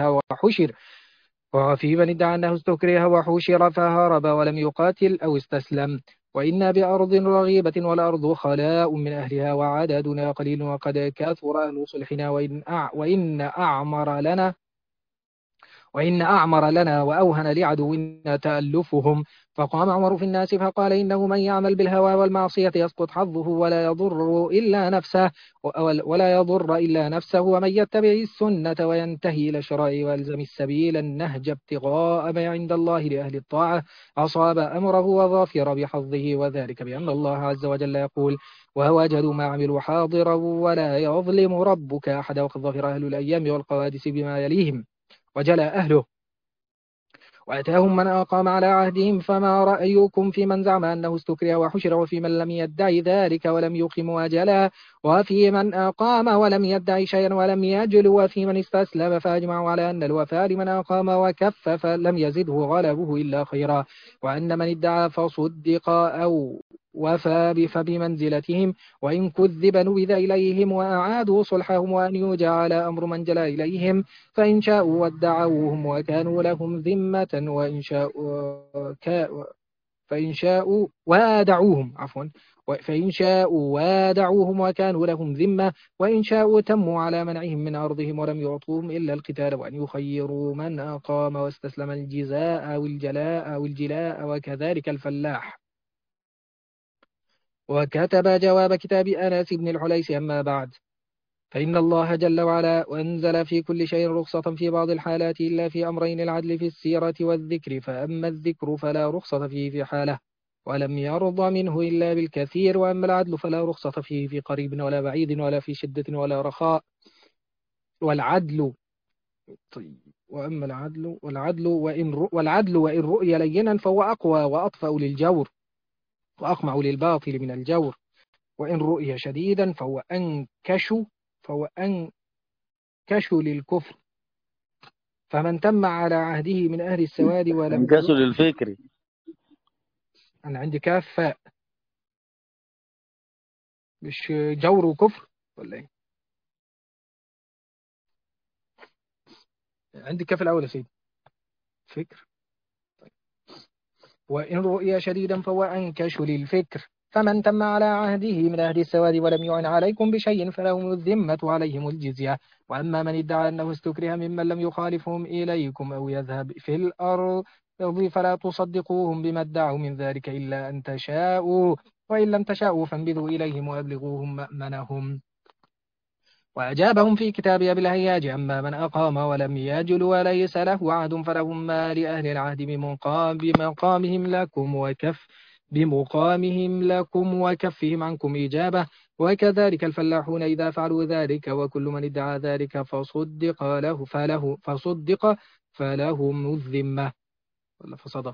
استكره وحشر فهرب ولم يقاتل أو استسلم. وإنا بأرض رغيبة والأرض خلاء من أهلها وعددنا قليل وقد كثر أهل صلحنا وإن أعمر لنا وأوهن لعدونا تألفهم. فقام عمر في الناس فقال إنه من يعمل بالهوى والمعصية يسقط حظه ولا يضر إلا نفسه ومن يتبع السنة وينتهي إلى الشرائع ويلزم السبيل النهج ابتغاء ما عند الله لأهل الطاعة أصاب أمره وظافر بحظه. وذلك بأن الله عز وجل يقول ووجدوا ما عملوا حاضرا ولا يظلم ربك أحد. وقد ظفر أهل الأيام والقوادس بما يليهم وجلى أهله وأتاهم من أقام على عهدهم. فما رأيكم في من زعم أنه استكره وحشر وفي من لم يدعي ذلك ولم يقم وجلا وفي من أقام ولم يدعي شيئا ولم يجل وفي من استسلم فأجمعوا على أن الوفاء لمن أقام وكف فلم يزده غلبه إلا خيرا وأن من ادعى فصدق أو فبمنزلتهم، وإن كذب نبذ إليهم وأعادوا صلحهم، وأن يجعل أمر من جلى إليهم، فإن شاءوا ودعوهم وكانوا لهم ذمة، فإن شاءوا وادعوهم فإن شاءوا وادعوهم وكانوا لهم ذمة، وإن شاءوا تموا على منعهم من أرضهم ولم يعطوهم إلا القتال، وأن يخيروا من أقام واستسلم الجزاء أو الجلاء، وكذلك الفلاح. وكتب جواب كتاب أنس بن الحليس: أما بعد، فإن الله جل وعلا وأنزل في كل شيء رخصة في بعض الحالات إلا في أمرين: العدل في السيرة والذكر، فأما الذكر فلا رخصة فيه في حالة ولم يرض منه إلا بالكثير، وأما العدل فلا رخصة فيه في قريب ولا بعيد ولا في شدة ولا رخاء. والعدل وأما العدل وإن رؤي لينا فهو أقوى وأطفأ للجور وأقمع للباطل من الجور، وإن رؤي شديدا فهو أنكش للكفر. فمن تم على عهده من أهل السواد ولم انكسر الفكري. أنا عندي كاف فاء، مش جور وكفر ولا إيه؟ عندي كاف الأول يا سيدي، فكر. وإن رؤي شديدا فهو أنكش للفكر. فمن تم على عهده من أهل السواد ولم يعن عليكم بشيء فلهم الذمة عليهم الجزية. وأما من ادعى أنه استكره ممن لم يخالفهم إليكم أو يذهب في الأرض فلا تصدقوهم بما ادعوا من ذلك إلا أن تشاءوا، وإن لم تشاءوا فانبذوا إليهم وأبلغوهم مأمنهم. وأجابهم في كتاب أبي الهياج: أما من أقام ولم يجل وليس له عهد فلهم ما لأهل العهد بمقامهم لكم وكفهم عنكم إجابة. وكذلك الفلاحون إذا فعلوا ذلك، وكل من ادعى ذلك فصدق فلهم الذمة، ولا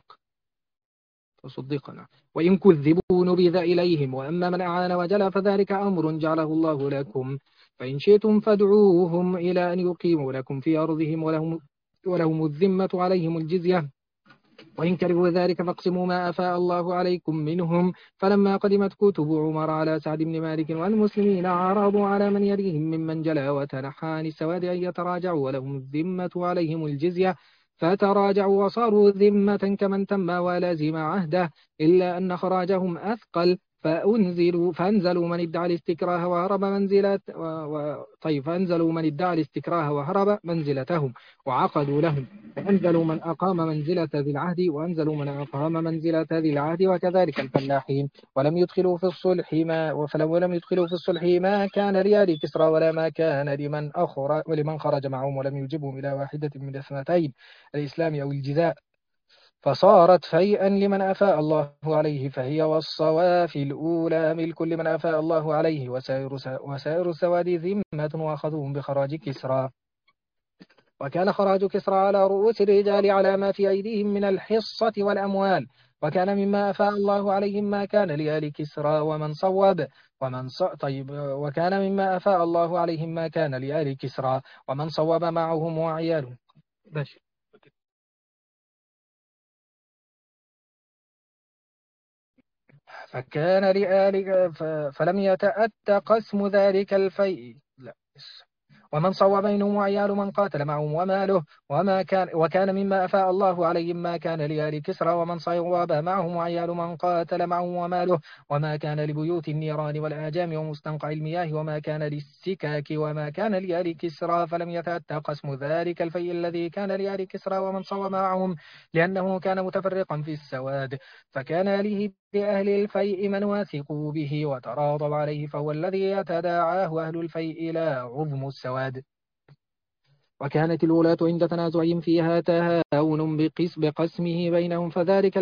فصدقنا، وإن كذبوا نبذ إليهم. وأما من أعان وجلى فذلك أمر جعله الله لكم، فإن شئتم فادعوهم إلى أن يقيموا لكم في أرضهم ولهم الذمة عليهم الجزية، وإن كرهوا ذلك فاقسموا ما أفاء الله عليكم منهم. فلما قدمت كتب عمر على سعد بن مالك والمسلمين عرضوا على من يليهم ممن جلى وتنحى عن السواد أن يتراجعوا ولهم الذمة عليهم الجزية، فتراجعوا وصاروا ذمة كمن تم ولازم عهده، إلا أن خراجهم أثقل، فأنزلوا من ادعى الاستكراه وهرب فأنزلوا من ادعى الاستكراه وهرب منزلتهم وعقدوا لهم، وأنزلوا من أقام منزلة ذي العهد وكذلك الفلاحين. ولم يدخلوا في الصلح ما كان لآل كسرى ولا ما كان لمن خرج معهم، ولم يجبهم إلى واحدة من الاثنتين: الإسلام أو الجزاء، فصارت فيئا لمن أفاء الله عليه، فهي والصوافي الأولى ملك لمن أفاء الله عليه، وسائر السواد ذمة وأخذوهم بخراج كسرى. وكان خراج كسرى على رؤوس الرجال على ما في أيديهم من الحصة والأموال، وكان مما أفاء الله عليهم ما كان لآل كسرى وكان مما أفاء الله عليهم ما كان لآل كسرى ومن صوب معهم وعيالهم. فكان فلم يتأت قسم ذلك الفيء. ومن صوب بينهم وعيال من قاتل معهم وماله، وكان مما أفاء الله عليهم ما كان لآل كسرى ومن صوب معهم وعيال من قاتل معهم وماله، وما كان لبيوت النيران والآجام ومستنقع المياه، وما كان للسكاك وما كان لآل كسرى. فلم يتأتى قسم ذلك الفيء الذي كان لآل كسرى ومن صوب معهم، لأنه كان متفرقا في السواد، فكان لأهل الفيء من واثقوا به وتراضوا عليه، فهو الذي يتداعاه أهل الفيء لا عظم السواد. وكانت الولاة عند تنازعهم فيها تهاون بقسمه بينهم، فذلك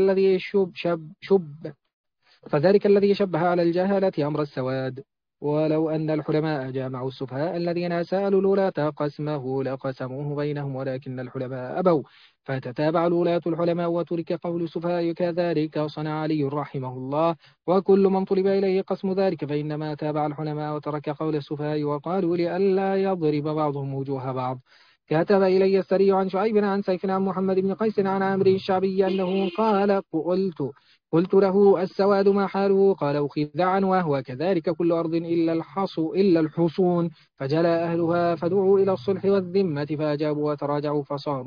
الذي شبه على الجهالة أمر السواد. ولو أن الحلماء جامعوا السفهاء الذين سألوا الولاة قسمه لقسموه بينهم، ولكن الحلماء أبوا، فتتابع الولاة الحلماء وترك قول السفهاء، كذلك صنع علي رحمه الله. وكل من طلب إليه قسم ذلك فإنما تابع الحلماء وترك قول السفهاء، وقالوا لئلا يضرب بعضهم وجوه بعض. كتب إلي السري عن شعيب عن سيف عن محمد بن قيس عن عامر الشعبي أنه قال قلت له السواد ما حاله؟ قال أخذ عنوه وكذلك كل أرض إلا الحصون، فجلى أهلها فدعوا إلى الصلح والذمة فأجابوا وتراجعوا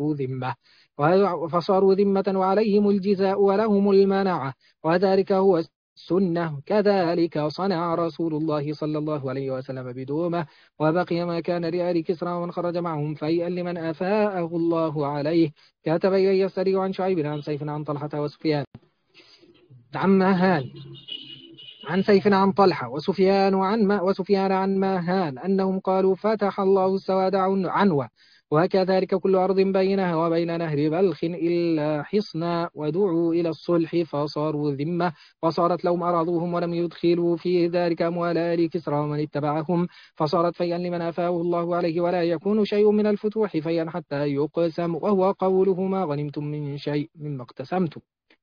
فصاروا ذمة وعليهم الجزاء ولهم المنعة، وذلك هو السنة. كذلك صنع رسول الله صلى الله عليه وسلم بدومه، وبقي ما كان لآل كسرى ومن خرج معهم فيئا لمن أفاءه الله عليه. كتب إلي السري عن شعيب عن سيف عن طلحة وسفيان عن ماهان عن سيف عن طلحة وسفيان عن ماهان أنهم قالوا فتح الله السواد عنوة، وكذلك كل أرض بينها وبين نهر بلخ إلا حصنا، ودعوا إلى الصلح فصاروا ذمة، وصارت لهم أراضوهم ولم يدخلوا في ذلك أموال آل كسرى ومن اتبعهم، فصارت فيئا لمن أفاه الله عليه، ولا يكون شيء من الفتوح فيئا حتى يقسم، وهو قوله ما غنمتم من شيء مما اقتسمتم.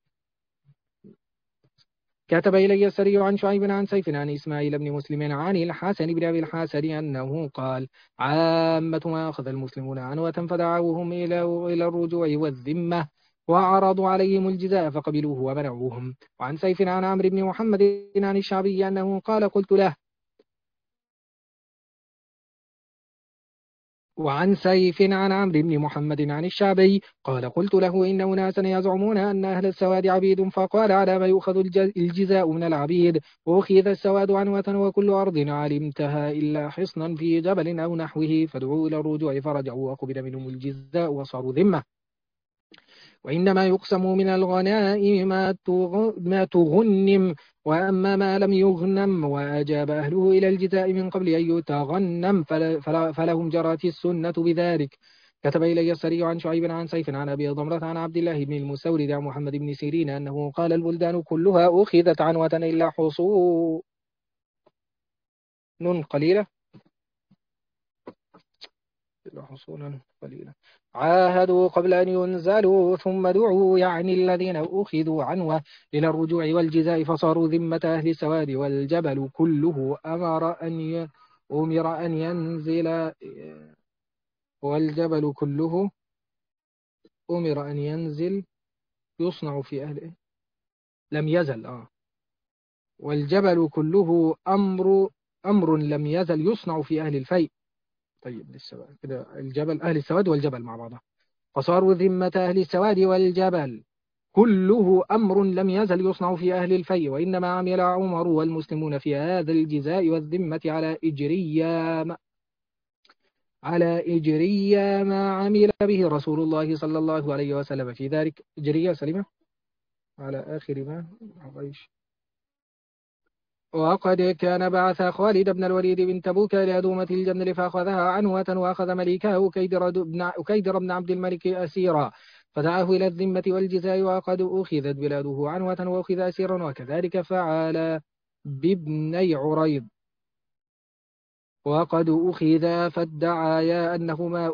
كتب إلي السري عن شعيب عن سيف عن إسماعيل بن مسلم عن الحسن بن أبي الحسن أنه قال عامة ما أخذ المسلمون عنوة فدعوهم إلى الرجوع والذمة، وعرضوا عليهم الجزاء فقبلوه ومنعوهم. وعن سيف عن عمرو بن محمد عن الشعبي أنه قال قلت له وعن سيف عن عمرو بن محمد عن الشعبي قال قلت له إن أناسا يزعمون أن أهل السواد عبيد، فقال على ما يؤخذ الجزاء من العبيد؟ أخذ السواد عنوة وكل أرض علمتها إلا حصنا في جبل أو نحوه، فدعوا إلى الرجوع فرجعوا وقبل منهم الجزاء وصاروا ذمة. وإنما يقسم من الغنائم ما تغنم، وأما ما لم يغنم وأجاب أهله إلى الجزاء من قبل أن يتغنم فلهم جرت السنة بذلك. كتب إلي السري عن شعيب عن سيف عن أبي ضمرة عن عبد الله بن المستورد عن محمد بن سيرين أنه قال البلدان كلها أخذت عنوة إلا حصون قليلة عاهدوا قبل أن ينزلوا ثم دعوا، يعني الذين أخذوا عنوة، إلى الرجوع والجزاء فصاروا ذمة أهل السواد، والجبل كله أمر أن ينزل والجبل كله أمر أن ينزل يصنع في أهله لم يزل والجبل كله أمر لم يزل يصنع في أهل الفيء. طيب للسواد كده الجبل أهل السواد والجبل مع بعضها، فصاروا ذمة أهل السواد والجبل كله أمر لم يزل يصنع في أهل الفيء، وإنما عمل عمر والمسلمون في هذا الجزاء والذمة على إجرية ما عمل به رسول الله صلى الله عليه وسلم في ذلك. إجرية سليمة على آخر ما عطيش. وقد كان بعث خالد بن الوليد بن تبوك إلى دومة الجندل فأخذها عنوة، وأخذ مليكه أكيدر بن عبد الملك أسيرا، فدعاه إلى الذمة والجزاء، وقد أخذت بلاده عنوة وأخذ أسيرا، وكذلك فعل بابني عريض. وقد أخذ فادعايا أنهما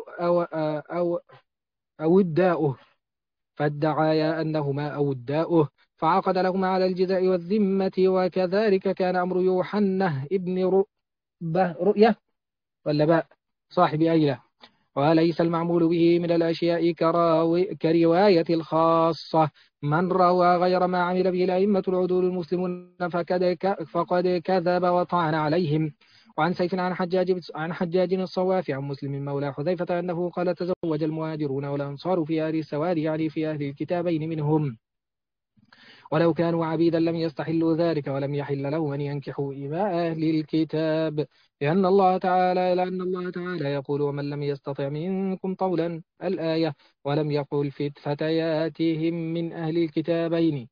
أوداؤه فعقد لهما على الجزاء والذمة. وكذلك كان أمر يوحنا ابن رؤية ولا باء صاحب أيلة، وليس المعمول به من الأشياء كرواية الخاصة من روى غير ما عمل به الأئمة العدول المسلمون فقد كذب وطعن عليهم. وعن سيف عن حجاج الصواف عن مسلم مولى حذيفة أنه قال تزوج المهاجرون والأنصار في أهل السواد، يعني في أهل الكتابين منهم، ولو كانوا عبيدا لم يستحلوا ذلك، ولم يحل لهم أن ينكحوا إماء أهل الكتاب، لأن الله تعالى يقول ومن لم يستطع منكم طولا الآية، ولم يقل فتياتهم من أهل الكتابين.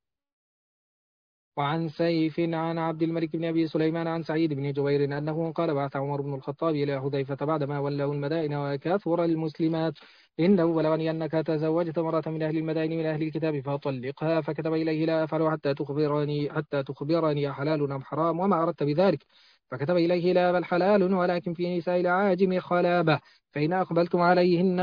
وعن سيف عن عبد الملك بن أبي سليمان عن سعيد بن جبير أنه قال بعث عمر بن الخطاب إلى حذيفة بعدما ولوا المدائن وكثر المسلمات إنه بلغني أنك تزوجت امرأة من أهل المدائن من أهل الكتاب فطلقها، فكتب إليه لا أفعل حتى تخبرني حلال أم حرام وما أردت بذلك، فكتب إليه لا بل حلال ولكن في نساء العاجم خلابة، فإن أقبلتم عليهن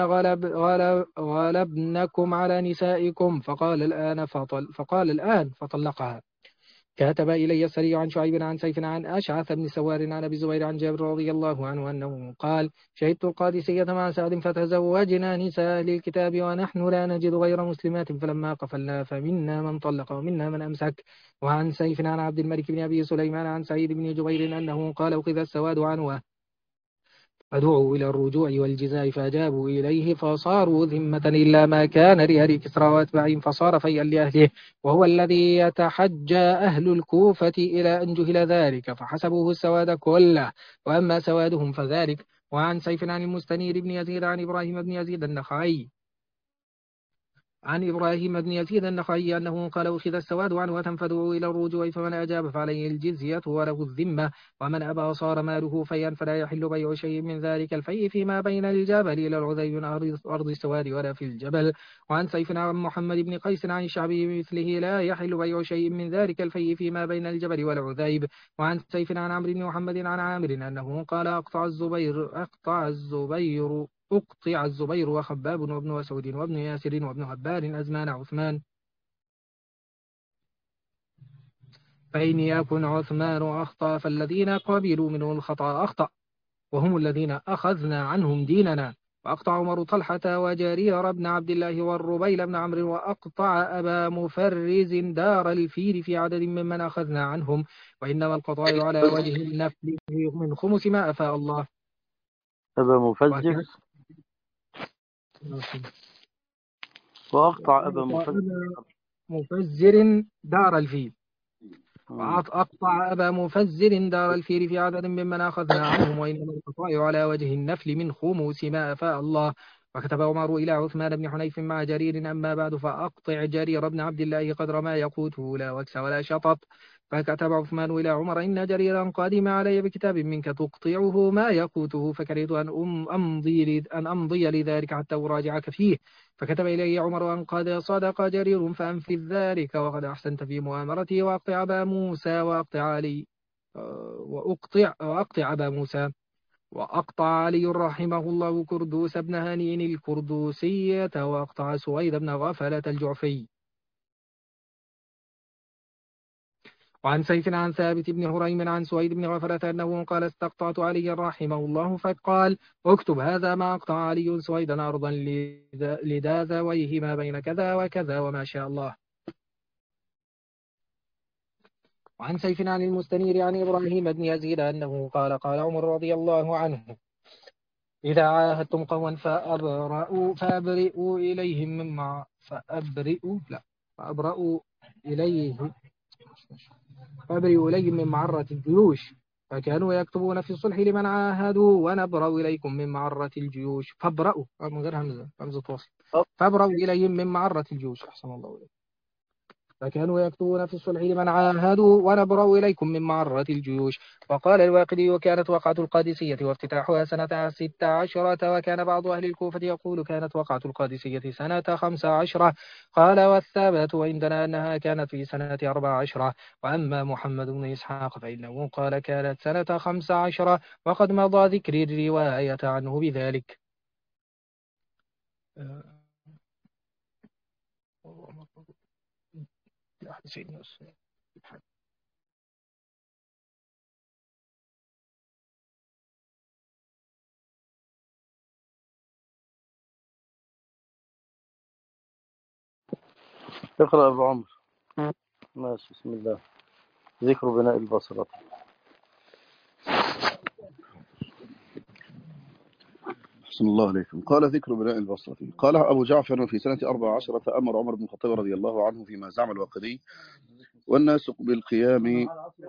غلبنكم على نسائكم، فقال الآن فطلقها. كتب إلي السري عن شعيب عن سيف عن أشعث بن سوار عن أبي زبير عن جابر رضي الله عنه أنه قال شهدت القادسية مع سعد فتزوجنا نساء أهل الكتاب ونحن لا نجد غير مسلمات فلما قفلنا فمنا من طلق ومنا من أمسك. وعن سيف عن عبد الملك بن أبي سليمان عن سعيد بن جبير أنه قال أخذ السواد عنوة فدعوا إلى الرجوع والجزاء فأجابوا إليه فصاروا ذمة إلا ما كان لأهل كسرى وأتباعهم فصار فيئا لأهله، وهو الذي يتحجى أهل الكوفة إلى أن جهل ذلك فحسبوه السواد كله، وأما سوادهم فذلك. وعن سيف عن المستنير بن يزيد عن إبراهيم بن يزيد النخعي أنه قال أخذ السواد عنوة فدعوا إلى الرجوع فمن أجاب فعليه الجزية وله الذمة، ومن أبى صار ماله فيئا فلا يحل بيع شيء من ذلك الفيء فيما بين الجبل إلى العذيب من أرض السواد ولا في الجبل. وعن سيف عن محمد بن قيس عن الشعبي بمثله لا يحل بيع شيء من ذلك الفيء فيما بين الجبل والعذيب. وعن سيف عن عمرو بن محمد عن عامر أنه قال أقطع الزبير وخباب وابن مسعود وابن ياسر وابن عبار أزمان عثمان، فإن يكن عثمان أخطأ فالذين قبلوا منه الخطأ أخطأ وهم الذين أخذنا عنهم ديننا. وأقطع عمر طلحة وجرير بن عبد الله والربيل بن عمرو وأقطع أبا مفرز دار الفيل في عدد ممن أخذنا عنهم، وإنما القطاع على وجه النفل من خمس ما أفاء الله. أبا مفزر وأقطع أبا مفزر دار الفيل وأقطع أبا مفزر دار الفيل في عدد ممن أخذنا عنهم، وإنما القطاع على وجه النفل من خموس ما أفاء الله. وكتب عمر إلى عثمان بن حنيف مع جرير أما بعد فأقطع جرير بن عبد الله قدر ما يقوته لا وكس ولا شطط. فكتب عثمان إلى عمر إن جريرا قادم علي بكتاب منك تقطعه ما يقوته فكرهت أن أمضي لذلك حتى أراجعك فيه. فكتب إلي عمر أن قد صدق جرير فأنفذ ذلك وقد أحسنت في مؤامرتي وأقطع أبا موسى وأقطع علي وأقطع أبا موسى وأقطع علي رحمه الله كردوس بن هانئ الكردوسية وأقطع سويد بن غفلة الجعفي. وعن سيف عن ثابت بن هريم عن سويد بن غفلة أنه قال استقطعت علي رحمه الله فقال اكتب هذا ما أقطع علي سويدا أرضا لذاذويه ما بين كذا وكذا وما شاء الله. وعن سيف عن المستنير عن إبراهيم بن يزيد أنه قال قال عمر رضي الله عنه إذا عاهدتم قوما فأبرئوا إليهم من معرة الجيوش، فكانوا يكتبون في الصلح لمن عاهدوا ونبرأ إليكم من معرة الجيوش فابرأوا من غير همزة وصل فابرأوا إليهم من معرة الجيوش. أحسن الله إليكم. فكانوا يكتبون في الصلح لمن عاهدوا ونبرأ إليكم من معرة الجيوش. وقال الواقدي وكانت وقعة القادسية وافتتاحها سنة 16 وكان بعض أهل الكوفة يقول كانت وقعة القادسية سنة 15. قال والثابت عندنا أنها كانت في سنة 14. وأما محمد بن إسحاق فإنه قال كانت سنة 15 وقد مضى ذكر الرواية عنه بذلك. اقرأ أبو عمرو. ماشي. بسم الله. ذكر بناء البصرة. أحسن الله عليكم. قال ذكر بناء البصرة. قال أبو جعفر في سنة 14 أمر عمر بن الخطاب رضي الله عنه فيما زعم الواقدي والناس بالقيام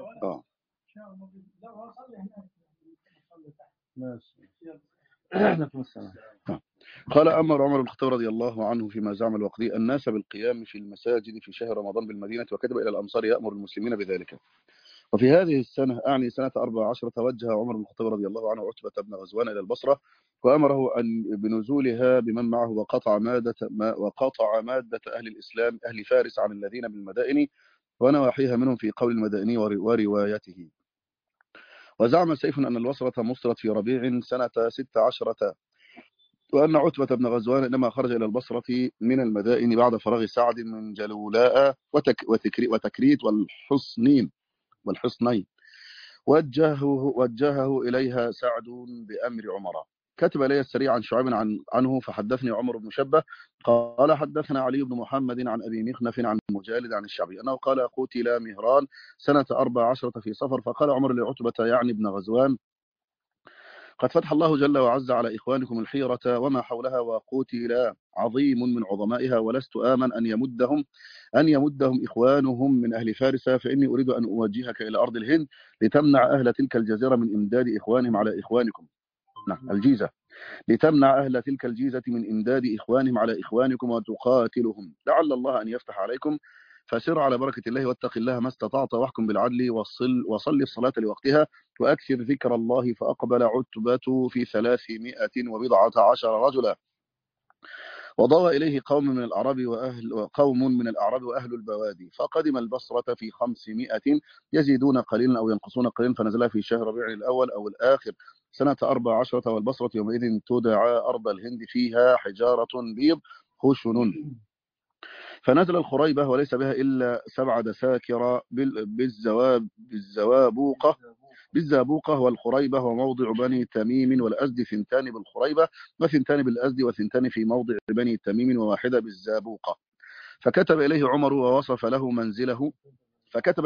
قال أمر عمر بن الخطاب رضي الله عنه فيما زعم الواقدي الناس بالقيام في المساجد في شهر رمضان بالمدينة وكتب إلى الأمصار يأمر المسلمين بذلك. وفي هذه السنة أعني سنة 14 توجه عمر بن الخطاب رضي الله عنه عتبة بن غزوان إلى البصرة وأمره أن بنزولها بمن معه وقطع مادة أهل الإسلام أهل فارس عن الذين بالمدائن ونواحيها منهم في قول المدائني وروايته. وزعم سيف أن البصرة مصرت في ربيع سنة 16 وأن عتبة بن غزوان إنما خرج إلى البصرة من المدائن بعد فراغ سعد من جلولاء وتكريت والحصنين وجهه إليها سعد بأمر عمر. كتب إلي السريع عن شعيب عنه فحدثني عمر بن شبة قال حدثنا علي بن محمد عن أبي مخنف عن مجالد عن الشعبي أنه قال قتل مهران سنة 14 في صفر. فقال عمر لعتبة يعني ابن غزوان قد فتح الله جل وعز على إخوانكم الحيرة وما حولها وقتل عظيم من عظمائها ولست آمن أن يمدهم إخوانهم من أهل فارس فإني أريد أن أوجهك إلى أرض الهند لتمنع أهل تلك الجزيرة من إمداد إخوانهم على إخوانكم. الجيزة لتمنع أهل تلك الجيزة من إمداد إخوانهم على إخوانكم وتقاتلهم لعل الله أن يفتح عليكم. فسر على بركة الله واتق الله ما استطعت واحكم بالعدل وصل الصلاة لوقتها وأكثر ذكر الله. فأقبل عتبة في 319 رجلا وضوى إليه قوم من الأعراب وأهل البوادي. فقدم البصرة في 500 يزيدون قليلا أو ينقصون قليلا فنزل في شهر ربيع الأول أو الآخر سنة 14. والبصرة يومئذ تدعى أرض الهند فيها حجارة بيض خشن. فنزل الخريبة وليس بها إلا 7 دساكر بالزابوقة والخريبة وموضع بني تميم والأزد 2 بالخريبة و2 بالأزد و2 في موضع بني تميم وواحدة بالزابوقة. فكتب إليه عمر ووصف له منزله فكتب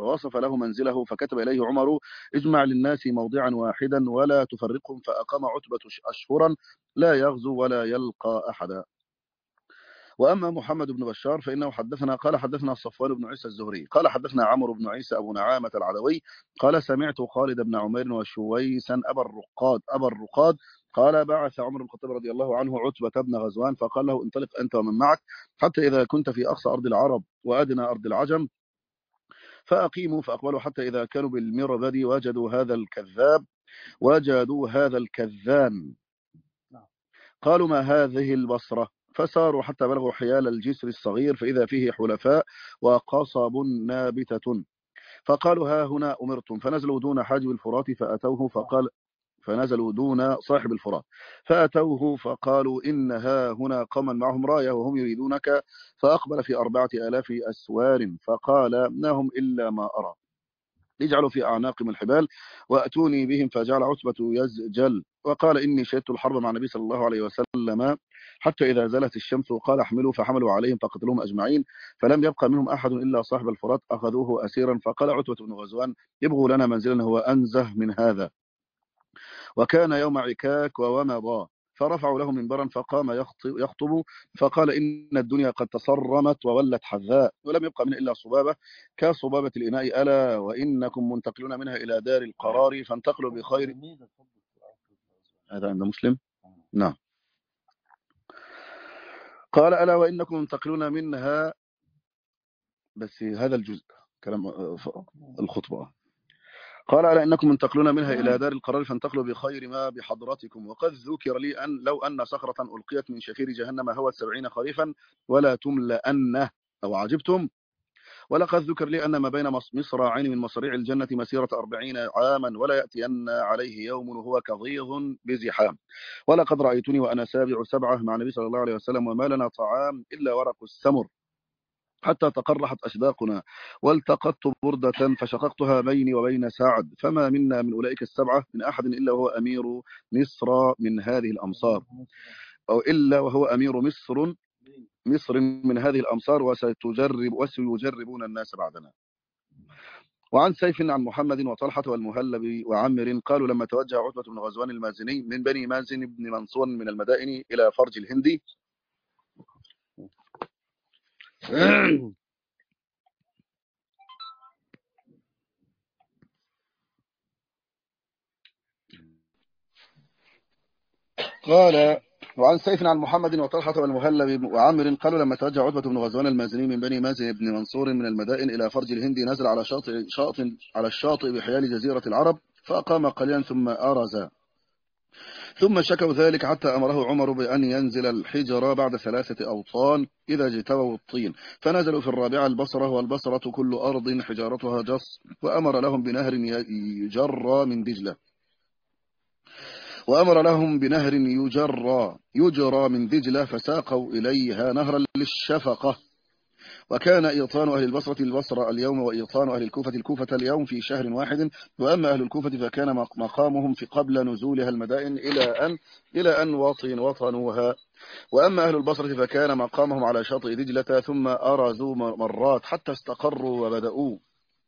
إليه عمر اجمع للناس موضعا واحدا ولا تفرقهم. فأقام عتبة أشهرا لا يغزو ولا يلقى أحدا. وأما محمد بن بشار فإنه حدثنا صفوان بن عيسى الزهري قال حدثنا عمرو بن عيسى أبو نعامة العدوي قال سمعت خالد بن عمير وشويسا أبا الرقاد قال بعث عمر بن الخطاب رضي الله عنه عتبة بن غزوان فقال له انطلق أنت ومن معك حتى إذا كنت في أقصى أرض العرب وأدنى أرض العجم فأقيموا. فأقبلوا حتى إذا كانوا بالمربد وجدوا هذا الكذان قالوا ما هذه البصرة. فساروا حتى بلغوا حيال الجسر الصغير فإذا فيه حلفاء وقصب نابتة فقالوا ها هنا أمرتم. فنزلوا دون حاجب الفرات فنزلوا دون صاحب الفرات فأتوه فقالوا إن ها هنا قوما معهم راية وهم يريدونك. فأقبل في 4000 أسوار فقال ما هم إلا ما أرى اجعلوا في أعناقهم الحبال وأتوني بهم. فجعل عتبة يزجل وقال إني شهدت الحرب مع النبي صلى الله عليه وسلم حتى إذا زالت الشمس وقال احملوا فحملوا عليهم فقتلوهم أجمعين فلم يبقى منهم أحد إلا صاحب الفرات أخذوه أسيرا. فقال عتبة بن غزوان ابغوا لنا منزلا هو أنزه من هذا. وكان يوم عكاك ومضى فرفعوا له منبرا فقام يخطب فقال إن الدنيا قد تصرمت وولت حذاء ولم يبقى منها إلا صبابة كصبابة الإناء ألا وإنكم منتقلون منها إلى دار القرار فانتقلوا بخير. هذا عند مسلم. نعم. قال ألا وإنكم منتقلون منها بس هذا الجزء كلام الخطبة. قال ألا إنكم منتقلون منها إلى دار القرار فانتقلوا بخير ما بحضرتكم. وقد ذكر لي أن لو أن صخرة ألقيت من شفير جهنم هوت 70 خريفا ولا تملأن أو عجبتم. ولقد ذكر لي أن ما بين مصراعين من مصاريع الجنة مسيرة 40 عاما ولا يأتين عليه يوم وهو كغيظ بزحام. ولقد رأيتني وأنا سابع 7 مع النبي صلى الله عليه وسلم وما لنا طعام إلا ورق السمر حتى تقرحت أشداقنا والتقطت بردة فشققتها بيني وبين سعد فما منا من أولئك 7 من أحد إلا وهو أمير مصر من هذه الأمصار أو إلا وهو أمير مصر من هذه الأمصار وسيجربون الناس بعدنا. وعن سيف عن محمد وطلحة والمهلب وعمر قالوا لما توجه عتبة بن غزوان المازني من بني مازن بن منصور من المدائن إلى فرج الهندي قال وعن سيف عن محمد وطلحة والمهلب وعمر قالوا لما توجه عتبة بن غزوان المازني من بني مازن بن منصور من المدائن إلى فرج الهند نزل على الشاطئ بحيال جزيرة العرب فأقام قليلا ثم أرز ثم شكوا ذلك حتى أمره عمر بأن ينزل الحجر بعد 3 أوطان إذا اجتووا الطين فنزلوا في 4 البصرة والبصرة كل أرض حجارتها جص وأمر لهم بنهر يجرى من دجلة وأمر لهم بنهر يجرى من دجلة، فساقوا إليها نهرا للشفقة. وكان إيطان أهل البصرة اليوم، وإيطان أهل الكوفة اليوم في شهر واحد. وأما أهل الكوفة فكان مقامهم في قبل نزولها المدائن إلى أن وطنوها. وأما أهل البصرة فكان مقامهم على شاطئ دجلة، ثم أرزوا مرات حتى استقروا وبدأوا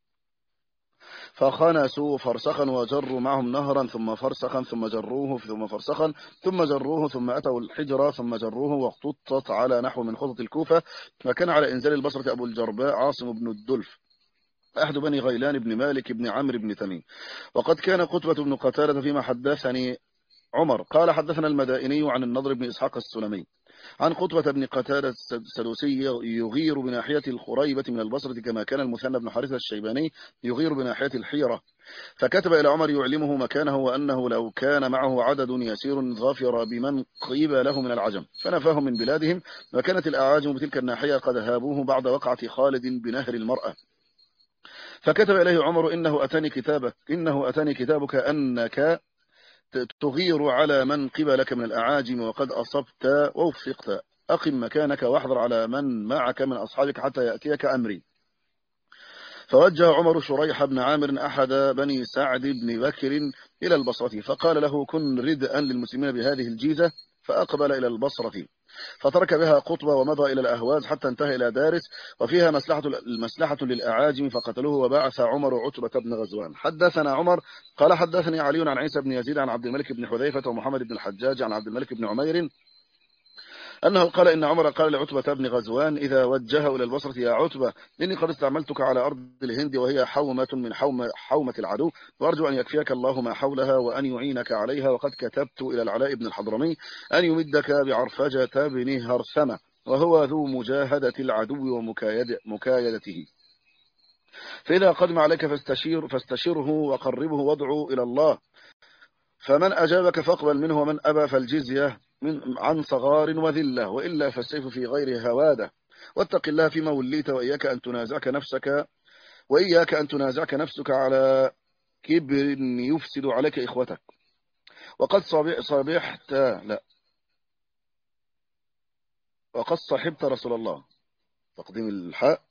فخنسوا فرسخا وجروا معهم نهرا، ثم فرسخا ثم جروه، ثم فرسخا ثم جروه، ثم أتوا الحجرة ثم جروه، واختطت على نحو من خطط الكوفة. وكان على إنزال البصرة أبو الجرباء عاصم بن الدلف أحد بني غيلان بن مالك بن عمرو بن تميم. وقد كان قتبة بن قتادة فيما حدثني عمر قال حدثنا المدائني عن النضر بن إسحاق السلمي عن قتبة بن قتادة السدوسي يغير بناحية الخريبة من البصرة، كما كان المثنى بن حارثة الشيباني يغير بناحية الحيرة. فكتب إلى عمر يعلمه مكانه، وأنه لو كان معه عدد يسير ظافر بمن قيب له من العجم فنفاهم من بلادهم. وكانت الأعاجم بتلك الناحية قد هابوه بعد وقعة خالد بنهر المرأة. فكتب إليه عمر إنه أتاني كتابك أنك تغير على من قبلك من الأعاجم، وقد أصبت ووفقت. أقم مكانك واحذر على من معك من أصحابك حتى يأتيك أمري. فوجه عمر شريح بن عامر أحد بني سعد بن بكر إلى البصرة، فقال له كن ردءا للمسلمين بهذه الجيزة. فأقبل إلى البصرة فترك بها قطبة ومضى إلى الأهواز حتى انتهى إلى دارس، وفيها المسلحة للأعاجم، فقتلوه. وبعث عمر عتبة بن غزوان. حدثنا عمر قال حدثني علي عن عيسى بن يزيد عن عبد الملك بن حذيفة ومحمد بن الحجاج عن عبد الملك بن عمير أنه قال إن عمر قال لعتبة بن غزوان إذا وجهه إلى البصرة يا عتبة إني قد استعملتك على أرض الهند، وهي حومة من حومة العدو، وأرجو أن يكفيك الله ما حولها وأن يعينك عليها. وقد كتبت إلى العلاء بن الحضرمي أن يمدك بعرفجة بن هرثمة، وهو ذو مجاهدة العدو ومكايدته. فإذا قدم عليك فاستشره وقربه وادعو إلى الله، فمن أجابك فاقبل منه، ومن أبى فالجزية عن صغار وذلة، وإلا فالسيف في غير هوادة. واتق الله فيما وليت، وإياك أن تنازعك نفسك على كبر يفسد عليك إخوتك. وقد صحبت رسول الله تقديم الحاء.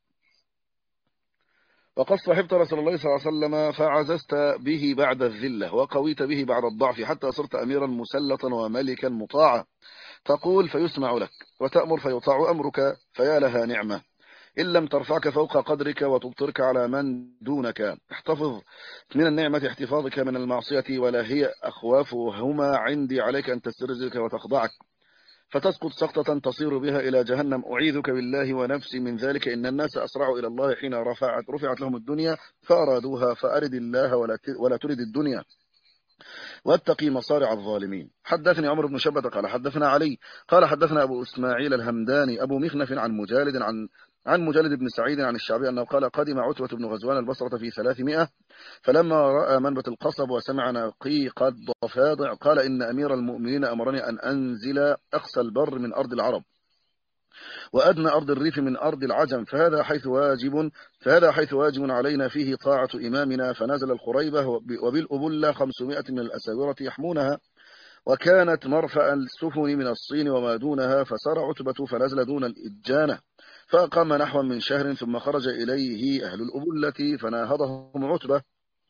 وقد صحبت رسول الله صلى الله عليه وسلم فعززت به بعد الذلة، وقويت به بعد الضعف، حتى صرت أميرا مسلطا وملكا مطاعا، تقول فيسمع لك، وتأمر فيطاع أمرك، فيا لها نعمة إن لم ترفعك فوق قدرك وتبطرك على من دونك. احتفظ من النعمة احتفاظك من المعصية، ولا هي أخوافهما عندي عليك أن تسترزك وتخضعك فتسقط سقطة تصير بها إلى جهنم. أعيذك بالله ونفسي من ذلك، إن الناس أسرعوا إلى الله حين رفعت لهم الدنيا فأرادوها، فأرد الله ولا ترد الدنيا، واتقي مصارع الظالمين. حدثني عمر بن شبة قال حدثنا علي قال حدثنا أبو إسماعيل الهمداني أبو مخنف عن مجالد بن سعيد عن الشعبي أنه قال قدم عتبة بن غزوان البصرة في 300، فلما رأى منبت القصب وسمع نقيق الضفادع قال إن أمير المؤمنين أمرني أن أنزل أقصى البر من أرض العرب وأدنى أرض الريف من أرض العجم، فهذا حيث واجب علينا فيه طاعة إمامنا. فنزل الخريبة وبالأبلة 500 من الأساورة يحمونها، وكانت مرفأ السفن من الصين وما دونها. فسار عتبة فنزل دون الإجانة، فأقام نحو من شهر، ثم خرج إليه أهل الأبلة فناهضهم عتبة.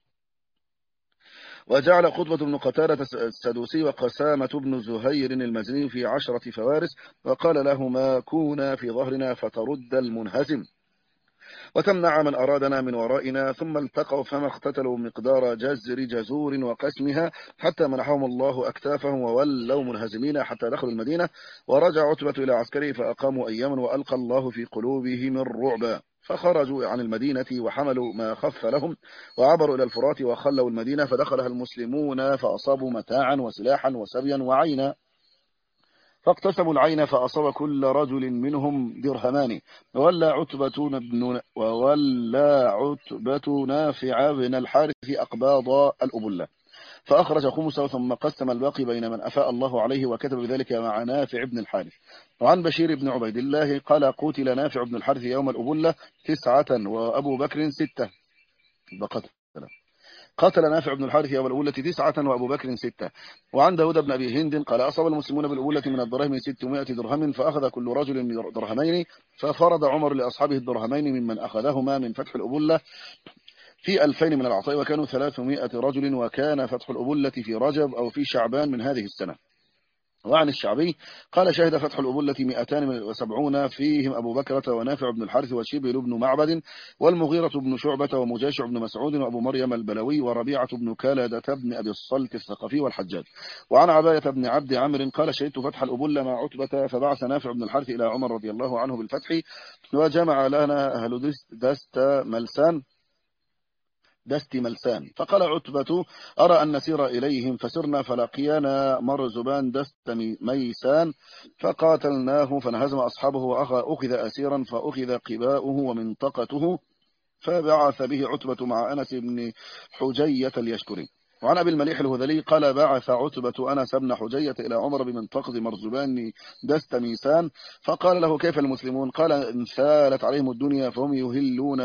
وجعل قطبة بن قتادة السدوسي وقسامة بن زهير المزني في 10 فوارس، وقال لهما كونا في ظهرنا فترد المنهزم وتمنع من أرادنا من ورائنا. ثم التقوا فما اقتتلوا مقدار جزور وقسمها، حتى منحهم الله أكتافهم وولوا منهزمين حتى دخلوا المدينة. ورجع عتبة إلى عسكره فأقاموا أياما، وألقى الله في قلوبهم الرعب، فخرجوا عن المدينة وحملوا ما خف لهم وعبروا إلى الفرات وخلوا المدينة، فدخلها المسلمون فأصابوا متاعا وسلاحا وسبيا وعينا، فاقتسموا العين فأصاب كل رجل منهم درهمان. وولى عتبة نافع بن الحارث أقباض الأبلة، فأخرج خمسه ثم قسم الباقي بين من أفاء الله عليه، وكتب بذلك مع نافع بن الحارث. وعن بشير بن عبيد الله قال قتل نافع بن الحارث يوم الأبلة 9 وأبو بكر 6 بقتل. قاتل نافع بن الحارث يوم الأولى 9 وأبو بكر 6. وعن داود بن أبي هند قال أصاب المسلمون بالأولى من الدرهم 600 درهم فأخذ كل رجل درهمين، ففرض عمر لأصحابه الدرهمين ممن أخذهما من فتح الأبلة في 2000 من العطاء، وكانوا 300 رجل، وكان فتح الأبلة في رجب أو في شعبان من هذه السنة. وعن الشعبي قال شهد فتح الأبلة 270 فيهم أبو بكرة ونافع بن الحارث وشبل بن معبد والمغيرة بن شعبة ومجاشع بن مسعود وأبو مريم البلوي وربيعة بن كالدة بن أبي الصلت الثقفي والحجاج. وعن عباية بن عبد عمرو قال شهدت فتح الأبلة مع عتبة، فبعث نافع بن الحارث إلى عمر رضي الله عنه بالفتح، وجمع لنا أهل دست ملسان، فقال عتبة أرى أن نسير إليهم، فسرنا فلقينا مرزبان دست ميسان فقاتلناه فانهزم أصحابه وأخذ أسيرا فأخذ قباؤه ومنطقته، فبعث به عتبة مع أنس بن حجية اليشكري. وعن أبي المليح الهذلي قال بعث عتبة أنس بن حجية إلى عمر بمنطقة مرزبان دست ميسان، فقال له كيف المسلمون؟ قال انثالت عليهم الدنيا فهم يهلون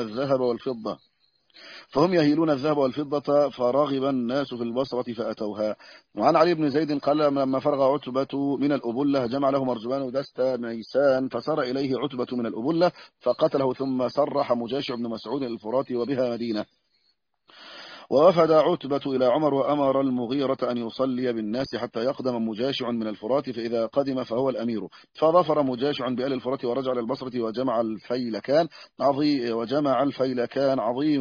الذهب والفضة فرغب الناس في البصرة فأتوها. وعن علي بن زيد قال لما فرغ عتبة من الأبلة جمع له مرزبان دست ميسان، فسار إليه عتبة من الأبلة فقتله، ثم سرح مجاشع بن مسعود الفرات وبها مدينة. ووفد عتبة إلى عمر وأمر المغيرة أن يصلي بالناس حتى يقدم مجاشع من الفرات، فإذا قدم فهو الأمير. فظفر مجاشع بآل الفرات ورجع إلى البصرة وجمع الفيلكان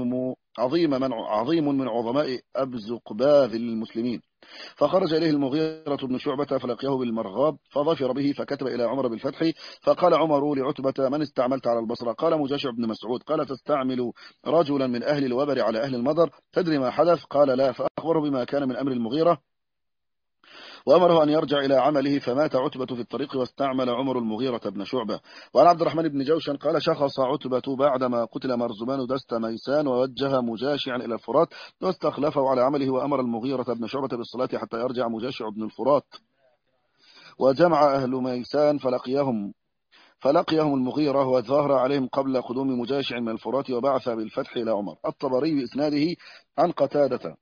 عظيم من عظماء أبزقباذ المسلمين. فخرج إليه المغيرة بن شعبة فلقيه بالمرغاب فظفر به، فكتب إلى عمر بالفتح. فقال عمر لعتبة من استعملت على البصرة؟ قال مجاشع بن مسعود. قال تستعمل رجلا من أهل الوبر على أهل المضر، تدري ما حدث؟ قال لا. فأخبره بما كان من أمر المغيرة وأمره أن يرجع إلى عمله، فمات عتبة في الطريق واستعمل عمر المغيرة بن شعبة. وعن عبد الرحمن بن جوشن قال شخص عتبة بعدما قتل مرزبان دست ميسان ووجه مجاشعا إلى الفرات واستخلفه على عمله، وأمر المغيرة بن شعبة بالصلاة حتى يرجع مجاشع بن الفرات. وجمع أهل ميسان فلقيهم المغيرة وظهر عليهم قبل قدوم مجاشع من الفرات، وبعث بالفتح إلى عمر. الطبري بإسناده عن قتادة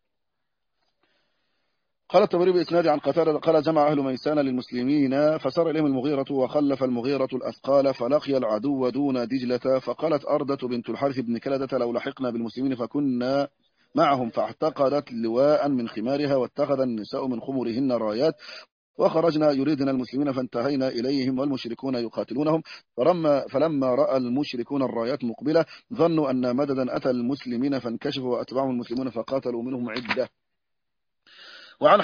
قال جمع أهل ميسان للمسلمين فسار إليهم المغيرة، وخلف المغيرة الأثقال فلقي العدو دون دجلة. فقالت أردة بنت الحارث بن كلدة لو لحقنا بالمسلمين فكنا معهم، فاعتقدت لواء من خمارها، واتخذ النساء من خمرهن رايات، وخرجنا يريدن المسلمين فانتهينا إليهم والمشركون يقاتلونهم. فلما رأى المشركون الرايات مقبلة ظنوا أن مددا أتى المسلمين، فانكشفوا وأتبعهم المسلمون فقاتلوا منهم عدة. وعن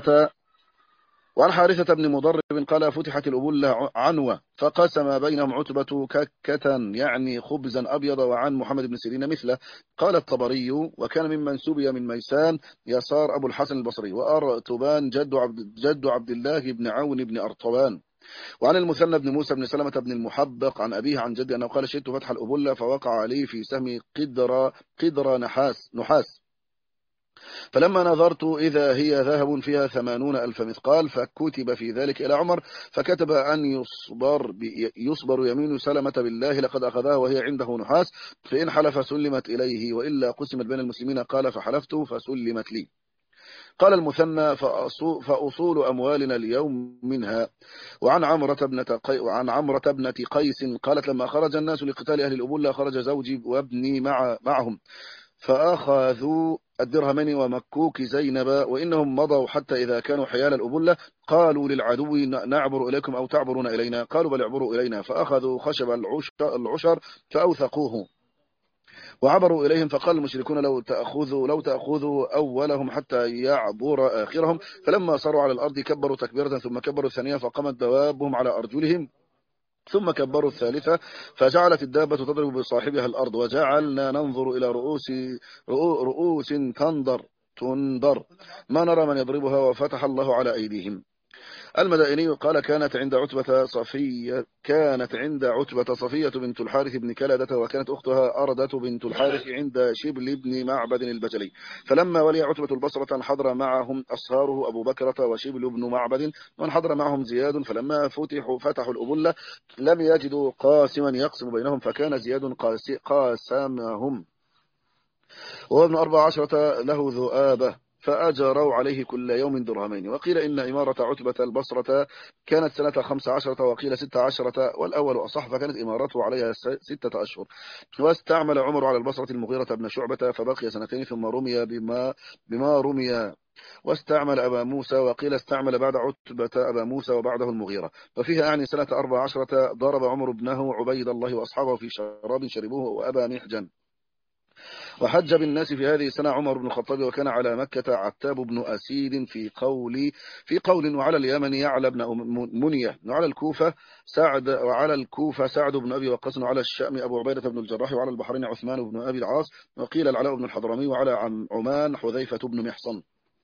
حارثة بن مضرب قال فتحت الأبلة عنوة فقسم بينهم عتبة ككة يعني خبزا أبيض. وعن محمد بن سيرين مثله. قال الطبري وكان ممن سبي من ميسان يسار أبو الحسن البصري وأرطبان جد عبد الله بن عون بن أرطبان. وعن المثنى بن موسى بن سلمة بن المحبق عن أبيه عن جدي أنه قال شئت فتح الأبلة فوقع عليه في سهم قدر نحاس، فلما نظرت إذا هي ذهب فيها 80,000 مثقال، فكتب في ذلك إلى عمر، فكتب أن يصبر يمين سلمة بالله لقد أخذها وهي عنده نحاس، فإن حلف سلمت إليه وإلا قسمت بين المسلمين. قال فحلفت فسلمت لي. قال المثنى فأصول أموالنا اليوم منها. وعن عمرة ابنة قيس قالت لما خرج الناس لقتال أهل الأبلة خرج زوجي وابني معهم، فأخذوا الدرهمين ومكوك زينب، وإنهم مضوا حتى إذا كانوا حيال الأبلة قالوا للعدو نعبر إليكم أو تعبرون إلينا؟ قالوا بل اعبروا إلينا. فأخذوا خشب العشر فأوثقوه وعبروا إليهم، فقال المشركون لو تأخذوا أولهم حتى يعبر آخرهم. فلما صاروا على الأرض كبروا تكبيرة ثم كبروا الثانية فقامت دوابهم على أرجلهم ثم كبروا الثالثة، فجعلت الدابة تضرب بصاحبها الأرض، وجعلنا ننظر إلى رؤوس تنضر ما نرى من يضربها، وفتح الله على أيديهم. المدائني قال كانت عند عتبة صفية بنت الحارث بن كلدة، وكانت أختها أردة بنت الحارث عند شبل بن معبد البجلي. فلما ولي عتبة البصرة انحدر معهم أصهاره أبو بكرة وشبل بن معبد، وانحدر معهم زياد. فلما فتحوا الأبلة لم يجدوا قاسما يقسم بينهم، فكان زياد قاسمهم وهو ابن 14 له ذؤابة، فأجروا عليه كل يوم درهمين. وقيل إن إمارة عتبة البصرة كانت سنة 15 وقيل 16، والأول أصح، فكانت إمارته عليها 6 أشهر. واستعمل عمر على البصرة المغيرة بن شعبة فبقي 2 ثم رمي بما رمي. واستعمل أبا موسى، وقيل استعمل بعد عتبة أبا موسى وبعده المغيرة. وفيها أعني سنة 14 ضرب عمر ابنه عبيد الله وأصحابه في شراب شربوه وأبا محجن. وحج بالناس في هذه السنة عمر بن الخطاب، وكان على مكة عتاب بن أسيد في قول وعلى اليمن يعلى بن منية، وعلى الكوفة سعد بن أبي وقاص، وعلى الشأم أبو عبيدة بن الجراح، وعلى البحرين عثمان بن أبي العاص، وقيل العلاء بن الحضرمي، وعلى عمان حذيفة بن محصن.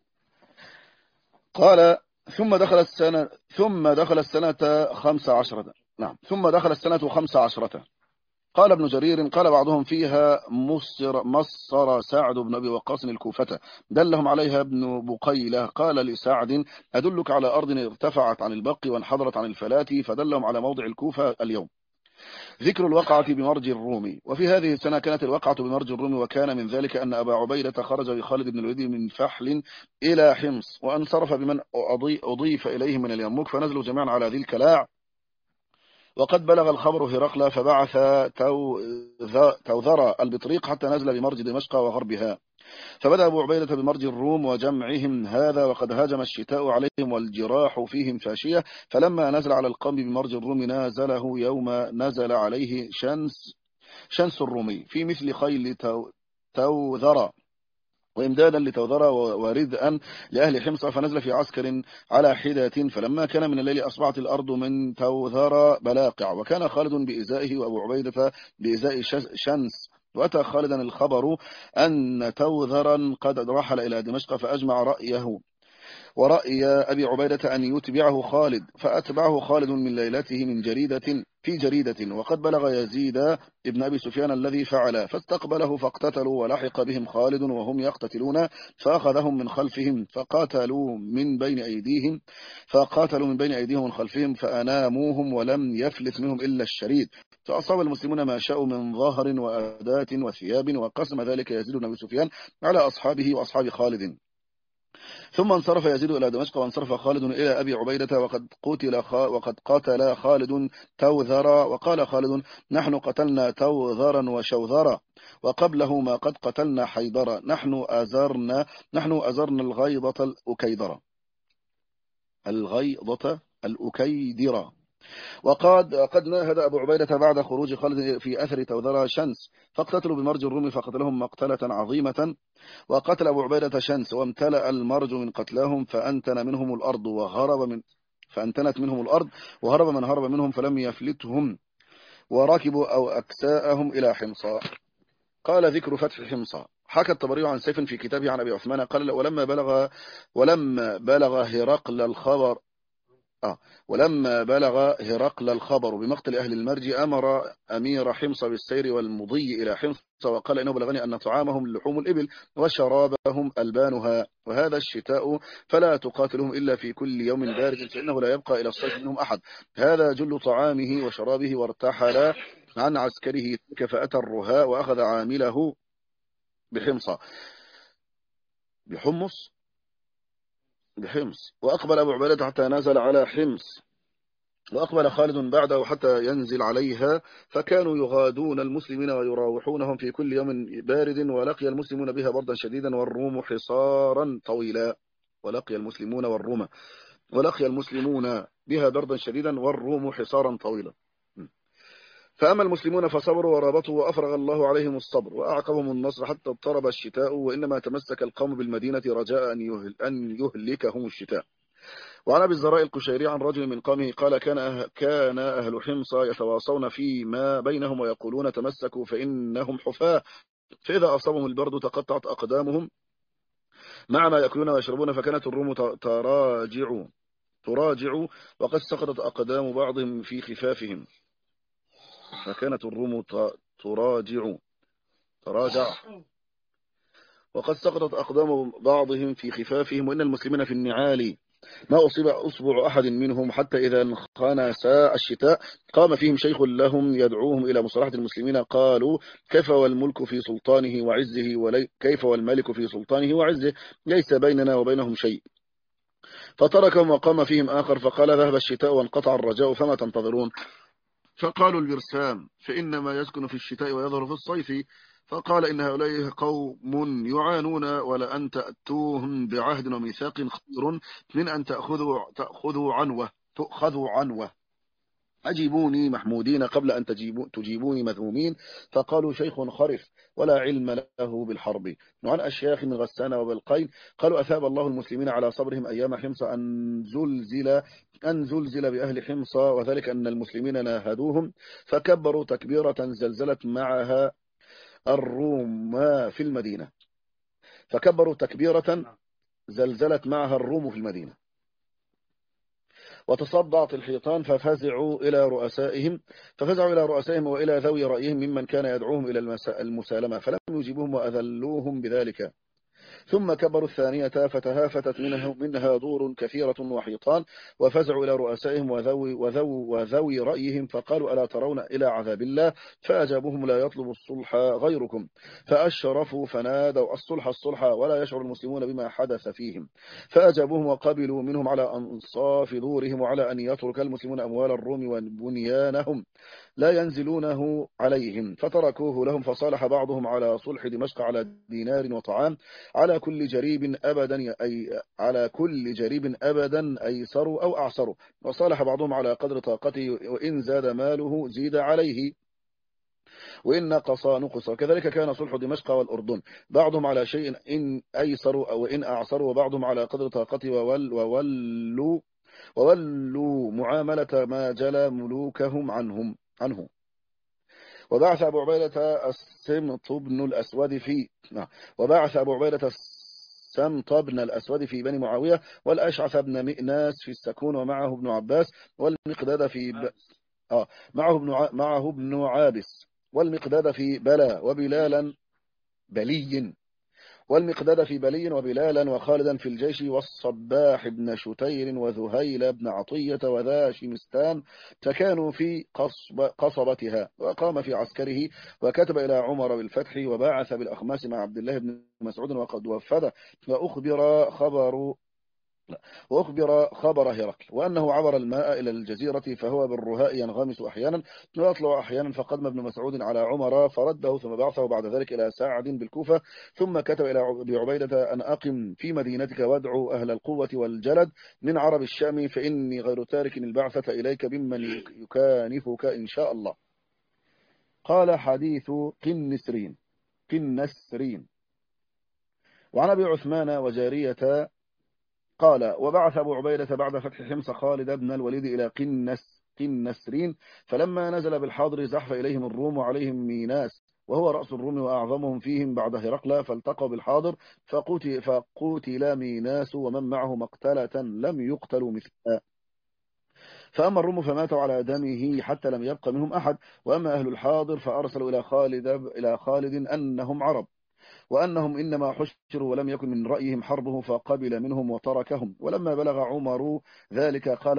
قال ثم دخل السنة 15. نعم، ثم دخل السنة 15. قال ابن جرير قال بعضهم فيها مصر سعد بن أبي وقاص الكوفة، دلهم عليها ابن بقيلة. قال لسعد أدلك على أرض ارتفعت عن البق وانحدرت عن الفلات، فدلهم على موضع الكوفة اليوم. ذكر الوقعة بمرج الرومي. وفي هذه السنة كانت الوقعة بمرج الرومي، وكان من ذلك أن أبا عبيدة خرج بخالد بن الوليد من فحل إلى حمص، وأنصرف بمن أضيف إليه من اليرموك، فنزلوا جميعا على ذي الكلاع. وقد بلغ الخبر هرقل، فبعث توذر البطريق حتى نزل بمرج دمشق وغربها. فبدأ أبو عبيدة بمرج الروم وجمعهم هذا، وقد هاجم الشتاء عليهم والجراح فيهم فاشية. فلما نزل على القوم بمرج الروم نازله يوم نزل عليه شنس الرومي في مثل خيل توذر، وإمدادا لتوذر وردءا لأهل حمص، فنزل في عسكر على حدة. فلما كان من الليل أصبحت الأرض من توذر بلاقع، وكان خالد بإزائه وأبو عبيدة بإزاء شنس. وأتى خالدا الخبر أن توذرا قد رحل إلى دمشق، فأجمع رأيه ورأي أبي عبيدة أن يتبعه خالد، فأتبعه خالد من ليلته في جريدة، وقد بلغ يزيد ابن أبي سفيان الذي فعل، فاستقبله فاقتتلوا، ولحق بهم خالد وهم يقتتلون، فأخذهم من خلفهم فقاتلوا من بين أيديهم من خلفهم، فأناموهم ولم يفلت منهم إلا الشريد. فأصاب المسلمون ما شاءوا من ظهر وأداة وثياب، وقسم ذلك يزيد بن أبي سفيان على أصحابه وأصحاب خالد. ثم انصرف يزيد إلى دمشق، وانصرف خالد إلى أبي عبيدة، وقد قتل خالد توذر. وقال خالد نحن قتلنا توذرا وشوذرا، وقبله ما قد قتلنا حيدرا، نحن أزرنا الغيضة الأكيدرة. وقد ناهد أبو عبيدة بعد خروج خالد في أثر توذر شنس، فاقتتلوا بمرج الروم فقتلهم مقتلة عظيمة. وقتل أبو عبيدة شنس، وامتلأ المرج من قتلاهم، فأنتنت منهم الأرض وهرب من هرب منهم، فلم يفلتهم، وركبوا أو أكساءهم إلى حمصا. قال ذكر فتح حمصا. حكى الطبري عن سيف في كتابه عن أبي عثمان قال ولما بلغ هرقل الخبر بمقتل أهل المرج، أمر أمير حمص بالسير والمضي إلى حمص، وقال إنه بلغني أن طعامهم لحوم الإبل وشرابهم ألبانها، وهذا الشتاء، فلا تقاتلهم إلا في كل يوم بارد، فإنه لا يبقى إلى الصيف منهم أحد. هذا جل طعامه وشرابه. وارتحل عن عسكره فأتى الرهاء، وأخذ عامله بحمص، وأقبل أبو عبيدة حتى نزل على حمص، وأقبل خالد بعده حتى ينزل عليها، فكانوا يغادون المسلمين ويراوحونهم في كل يوم بارد. ولقي المسلمون بها بردا شديدا والروم حصارا طويلا. ولقي المسلمون بها بردا شديدا والروم حصارا طويلا. فأما المسلمون فصبروا ورابطوا، وأفرغ الله عليهم الصبر وأعقبهم النصر حتى اضطرب الشتاء، وإنما تمسك القوم بالمدينة رجاء أن يهلكهم الشتاء. وعن أبي الزراء القشيري عن رجل من قومه قال كان أهل حمص يتواصون فيما بينهم ويقولون تمسكوا فإنهم حفاة، فإذا أصابهم البرد تقطعت أقدامهم مع ما يأكلون ويشربون، فكانت الروم تراجع وقد سقطت أقدام بعضهم في خفافهم. وقد سقطت أقدام بعضهم في خفافهم، وإن المسلمين في النعال ما أصيب أصبع أحد منهم حتى إذا انخنس الشتاء قام فيهم شيخ لهم يدعوهم إلى مصالحة المسلمين. قالوا كيف والملك في سلطانه وعزه كيف والملك في سلطانه وعزه ليس بيننا وبينهم شيء. فتركهم وقام فيهم آخر فقال ذهب الشتاء وانقطع الرجاء فما تنتظرون؟ فقالوا البرسام فإنما يسكن في الشتاء ويظهر في الصيف. فقال إن هؤلاء قوم يعانون ولأن تأتوهم بعهد وميثاق خير من أن تأخذوا عنوة. أجيبوني محمودين قبل أن تجيبوني مذمومين. فقالوا شيخ خرف ولا علم له بالحرب. وعن أشياخ من غسان وبالقين قالوا أثاب الله المسلمين على صبرهم أيام حمص أن زلزل بأهل حمص، وذلك أن المسلمين ناهدوهم فكبروا تكبيرة زلزلت معها الروم في المدينة. في المدينة وتصدعت الحيطان ففزعوا إلى رؤسائهم وإلى ذوي رأيهم ممن كان يدعوهم إلى المسالمة فلم يجيبوهم وأذلوهم بذلك. ثم كبروا الثانية فتهافتت منها دور كثيرة وحيطان وفزعوا إلى رؤسائهم وذوي رأيهم فقالوا ألا ترون إلى عذاب الله؟ فأجابوهم لا يطلب الصلح غيركم. فأشرفوا فنادوا الصلح ولا يشعر المسلمون بما حدث فيهم. فأجابوهم وقبلوا منهم على أنصاف دورهم وعلى أن يترك المسلمون أموال الروم وبنيانهم لا ينزلونه عليهم فتركوه لهم. فصالح بعضهم على صلح دمشق على دينار وطعام على كل جريب أبدا أيسروا أو أعسروا. وصالح بعضهم على قدر طاقته وإن زاد ماله زيد عليه وإن نقص نقص. كذلك كان صلح دمشق والأردن بعضهم على شيء إن أيسروا أو إن أعسروا وبعضهم على قدر طاقته وولوا معاملة ما جلى ملوكهم عنه. وبعث أبو عبيدة السمط بن الأسود في بني معاوية والأشعث بن مئناس في السكون ومعه ابن عباس والمقداد في معه ابن عابس والمقداد في بلي وبلالا وخالدا في الجيش والصباح بن شتير وذهيل بن عطية وذا شمستان فكانوا في قصبتها. وقام في عسكره وكتب إلى عمر بالفتح وباعث بالأخماس مع عبد الله بن مسعود وقد وفد وأخبر خبر هرقل وأنه عبر الماء إلى الجزيرة فهو بالرهاء ينغمس أحيانا ويطلع أحيانا. فقدم ابن مسعود على عمر فرده ثم بعثه بعد ذلك إلى سعد بالكوفة ثم كتب إلى أبي عبيدة أن أقم في مدينتك وادعو أهل القوة والجلد من عرب الشام فإني غير تارك البعثة إليك بمن يكانفك إن شاء الله. قال حديث قنسرين. وعن أبي عثمان وجارية قال وبعث أبو عبيدة بعد فتح حمص خالد بن الوليد إلى قنسرين فلما نزل بالحاضر زحف إليهم الروم وعليهم ميناس وهو رأس الروم وأعظمهم فيهم بعد هرقل فالتقوا بالحاضر فقتل ميناس ومن معه مقتلة لم يقتلوا مثلها. فأما الروم فماتوا على دمه حتى لم يبق منهم أحد. وأما أهل الحاضر فأرسلوا إلى خالد أنهم عرب وأنهم إنما حشروا ولم يكن من رأيهم حربه فقبل منهم وتركهم. ولما بلغ عمر ذلك قال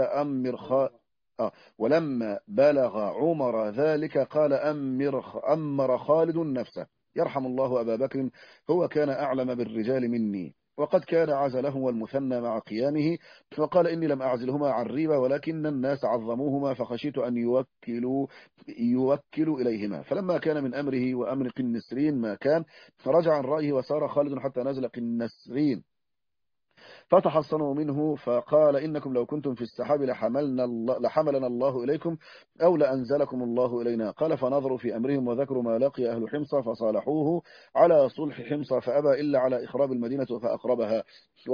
أمر خالد نفسه يرحم الله أبا بكر هو كان أعلم بالرجال مني وقد كان عزله والمثنى مع قيامه. وقال إني لم أعزلهما عن ريبة ولكن الناس عظموهما فخشيت أن يوكلوا إليهما. فلما كان من أمره وأمر قنسرين ما كان فرجع عن رأيه وسار خالد حتى نزل قنسرين فتحصنوا منه فقال إنكم لو كنتم في السحاب لحملنا الله إليكم أو لأنزلكم الله إلينا. قال فنظروا في أمرهم وذكروا ما لقي أهل حمص فصالحوه على صلح حمص فأبى إلا على إخراب المدينة فأقربها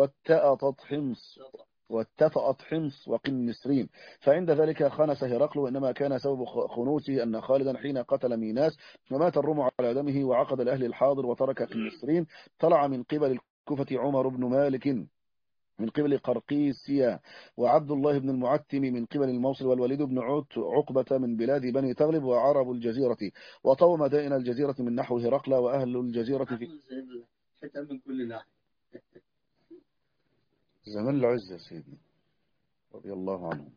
واتفأت حمص وقنسرين. فعند ذلك خنس هرقل وإنما كان سبب خنوسه أن خالدا حين قتل ميناس ومات الروم على دمه وعقد لأهل الحاضر وترك قنسرين طلع من قبل الكوفة عمر بن مالك من قبل قرقيسيا وعبد الله بن المعتم من قبل الموصل والوليد بن عقبة من بلاد بني تغلب وعرب الجزيرة وطوى مدائن الجزيرة من نحو هرقل وأهل الجزيرة في زمان العز يا سيدي رضي الله عنهم.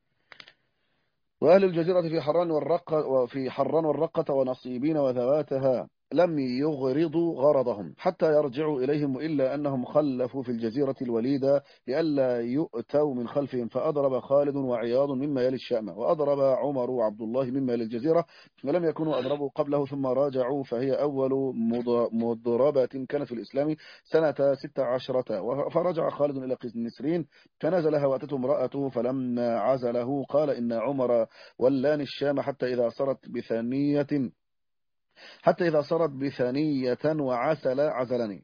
وأهل الجزيرة في حران والرقة ونصيبين وذواتها لم يغرضوا غرضهم حتى يرجعوا إليهم، إلا أنهم خلفوا في الجزيرة الوليدة لئلا يؤتوا من خلفهم، فأضرب خالد وعياض مما يلي الشام، وأضرب عمر وعبد الله مما يلي الجزيرة، ولم يكونوا أضربوا قبله ثم راجعوا، فهي أول مضربة كانت في الإسلام سنة 16. فرجع خالد إلى قنسرين فنزلها وأتته امرأته، فلما عزله قال إن عمر ولان الشام حتى إذا صارت بثانية وعسل عزلني.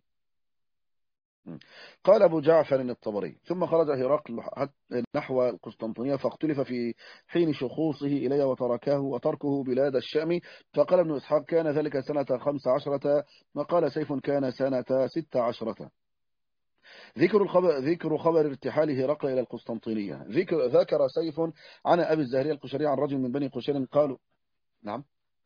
قال أبو جعفر الطبري: ثم خرج هرقل نحو القسطنطينية، فاختلف في حين شخوصه إليه وتركه بلاد الشام، فقال ابن إسحاق كان ذلك سنة 15، وقال سيف كان سنة 16. ذكر خبر ارتحال هرقل إلى القسطنطينية. ذكر سيف عن أبي الزهري القشري عن رجل من بني قشير قالوا. نعم.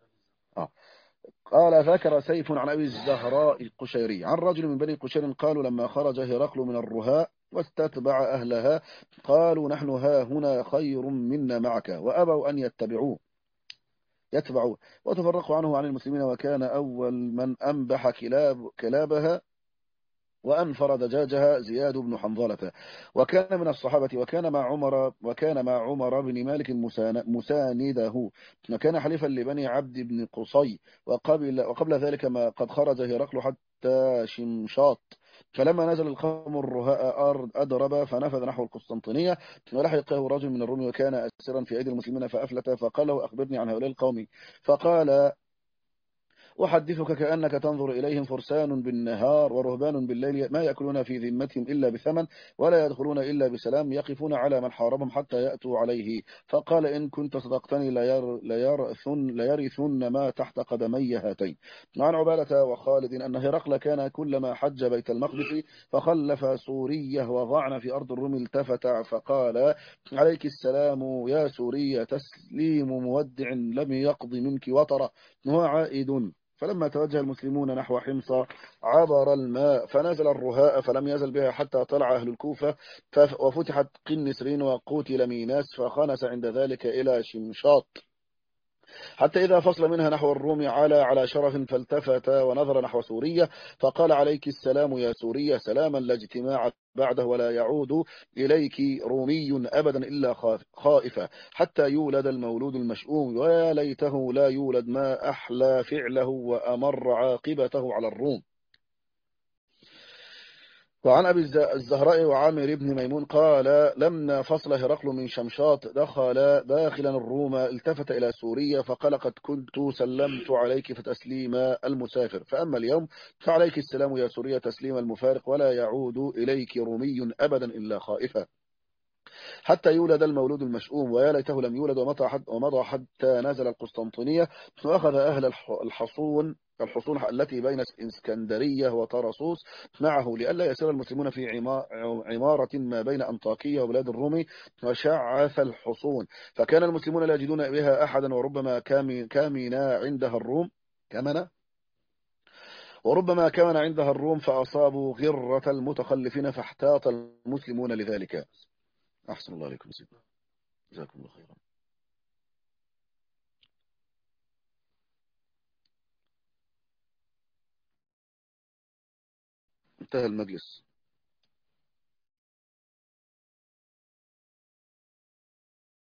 قال ذكر سيف عن أبي الزهراء القشيري عن رجل من بني قشير قالوا لما خرج هرقل من الرهاء واستتبع أهلها قالوا نحن ها هنا خير منا معك، وأبوا أن يتبعوه وتفرقوا عنه عن المسلمين، وكان أول من أنبح كلابها وأنفر دجاجها زياد بن حنظلة، وكان من الصحابة، وكان مع عمر بن مالك مسانده، وكان حليفا لبني عبد بن قصي. وقبل ذلك ما قد خرج هرقل حتى شمشاط، فلما نزل القوم الرهاء أدرب فنفذ نحو القسطنطينية، ولحقه رجل من الروم وكان أسيرا في أيدي المسلمين فأفلت، فقال له أخبرني عن هؤلاء القوم، فقال أحدثك كأنك تنظر إليهم فرسان بالنهار ورهبان بالليل، ما يأكلون في ذمتهم إلا بثمن ولا يدخلون إلا بسلام، يقفون على من حاربهم حتى يأتوا عليه. فقال إن كنت صدقتني ليرثن ما تحت قدمي هاتين. عن عبالة وخالد أن هرقل كان كلما حج بيت المقدس فخلف سورية وضعن في أرض الروم التفت فقال عليك السلام يا سورية، تسليم مودع لم يقض منك وطر وهو عائد. فلما توجه المسلمون نحو حمص عبر الماء فنزل الرهاء، فلم يزل بها حتى طلع أهل الكوفة، وفتحت قنسرين وقتل ميناس، فخنس عند ذلك إلى شمشاط، حتى إذا فصل منها نحو الروم على شرف، فالتفت ونظر نحو سوريا فقال عليك السلام يا سوريا، سلاما لا اجتماع بعده ولا يعود إليك رومي أبدا إلا خائفا، حتى يولد المولود المشؤوم، ويا ليته لا يولد، ما أحلى فعله وأمر عاقبته على الروم. وعن أبي الزهراء وعامر بن ميمون قال لما فصل هرقل من شمشاط دخل داخلا الروم التفت إلى سوريا فقال قد كنت سلمت عليك فتسليم المسافر، فأما اليوم فعليك السلام يا سوريا تسليم المفارق، ولا يعود إليك رومي أبدا إلا خائفا، حتى يولد المولود المشؤوم، ويا ليته لم يولد، ومضى حتى نزل القسطنطينية، وأخذ أهل الحصون التي بين اسكندرية وطرسوس معه، لئلا يسير المسلمون في عمارة ما بين أنطاكية وبلاد الروم، وشعث الحصون، فكان المسلمون لا يجدون بها أحدا، وربما كان عندها الروم فأصابوا غرة المتخلفين، فاحتاط المسلمون لذلك. أحسن الله عليكم سيدنا، جزاكم الله خيرا. انتهى المجلس.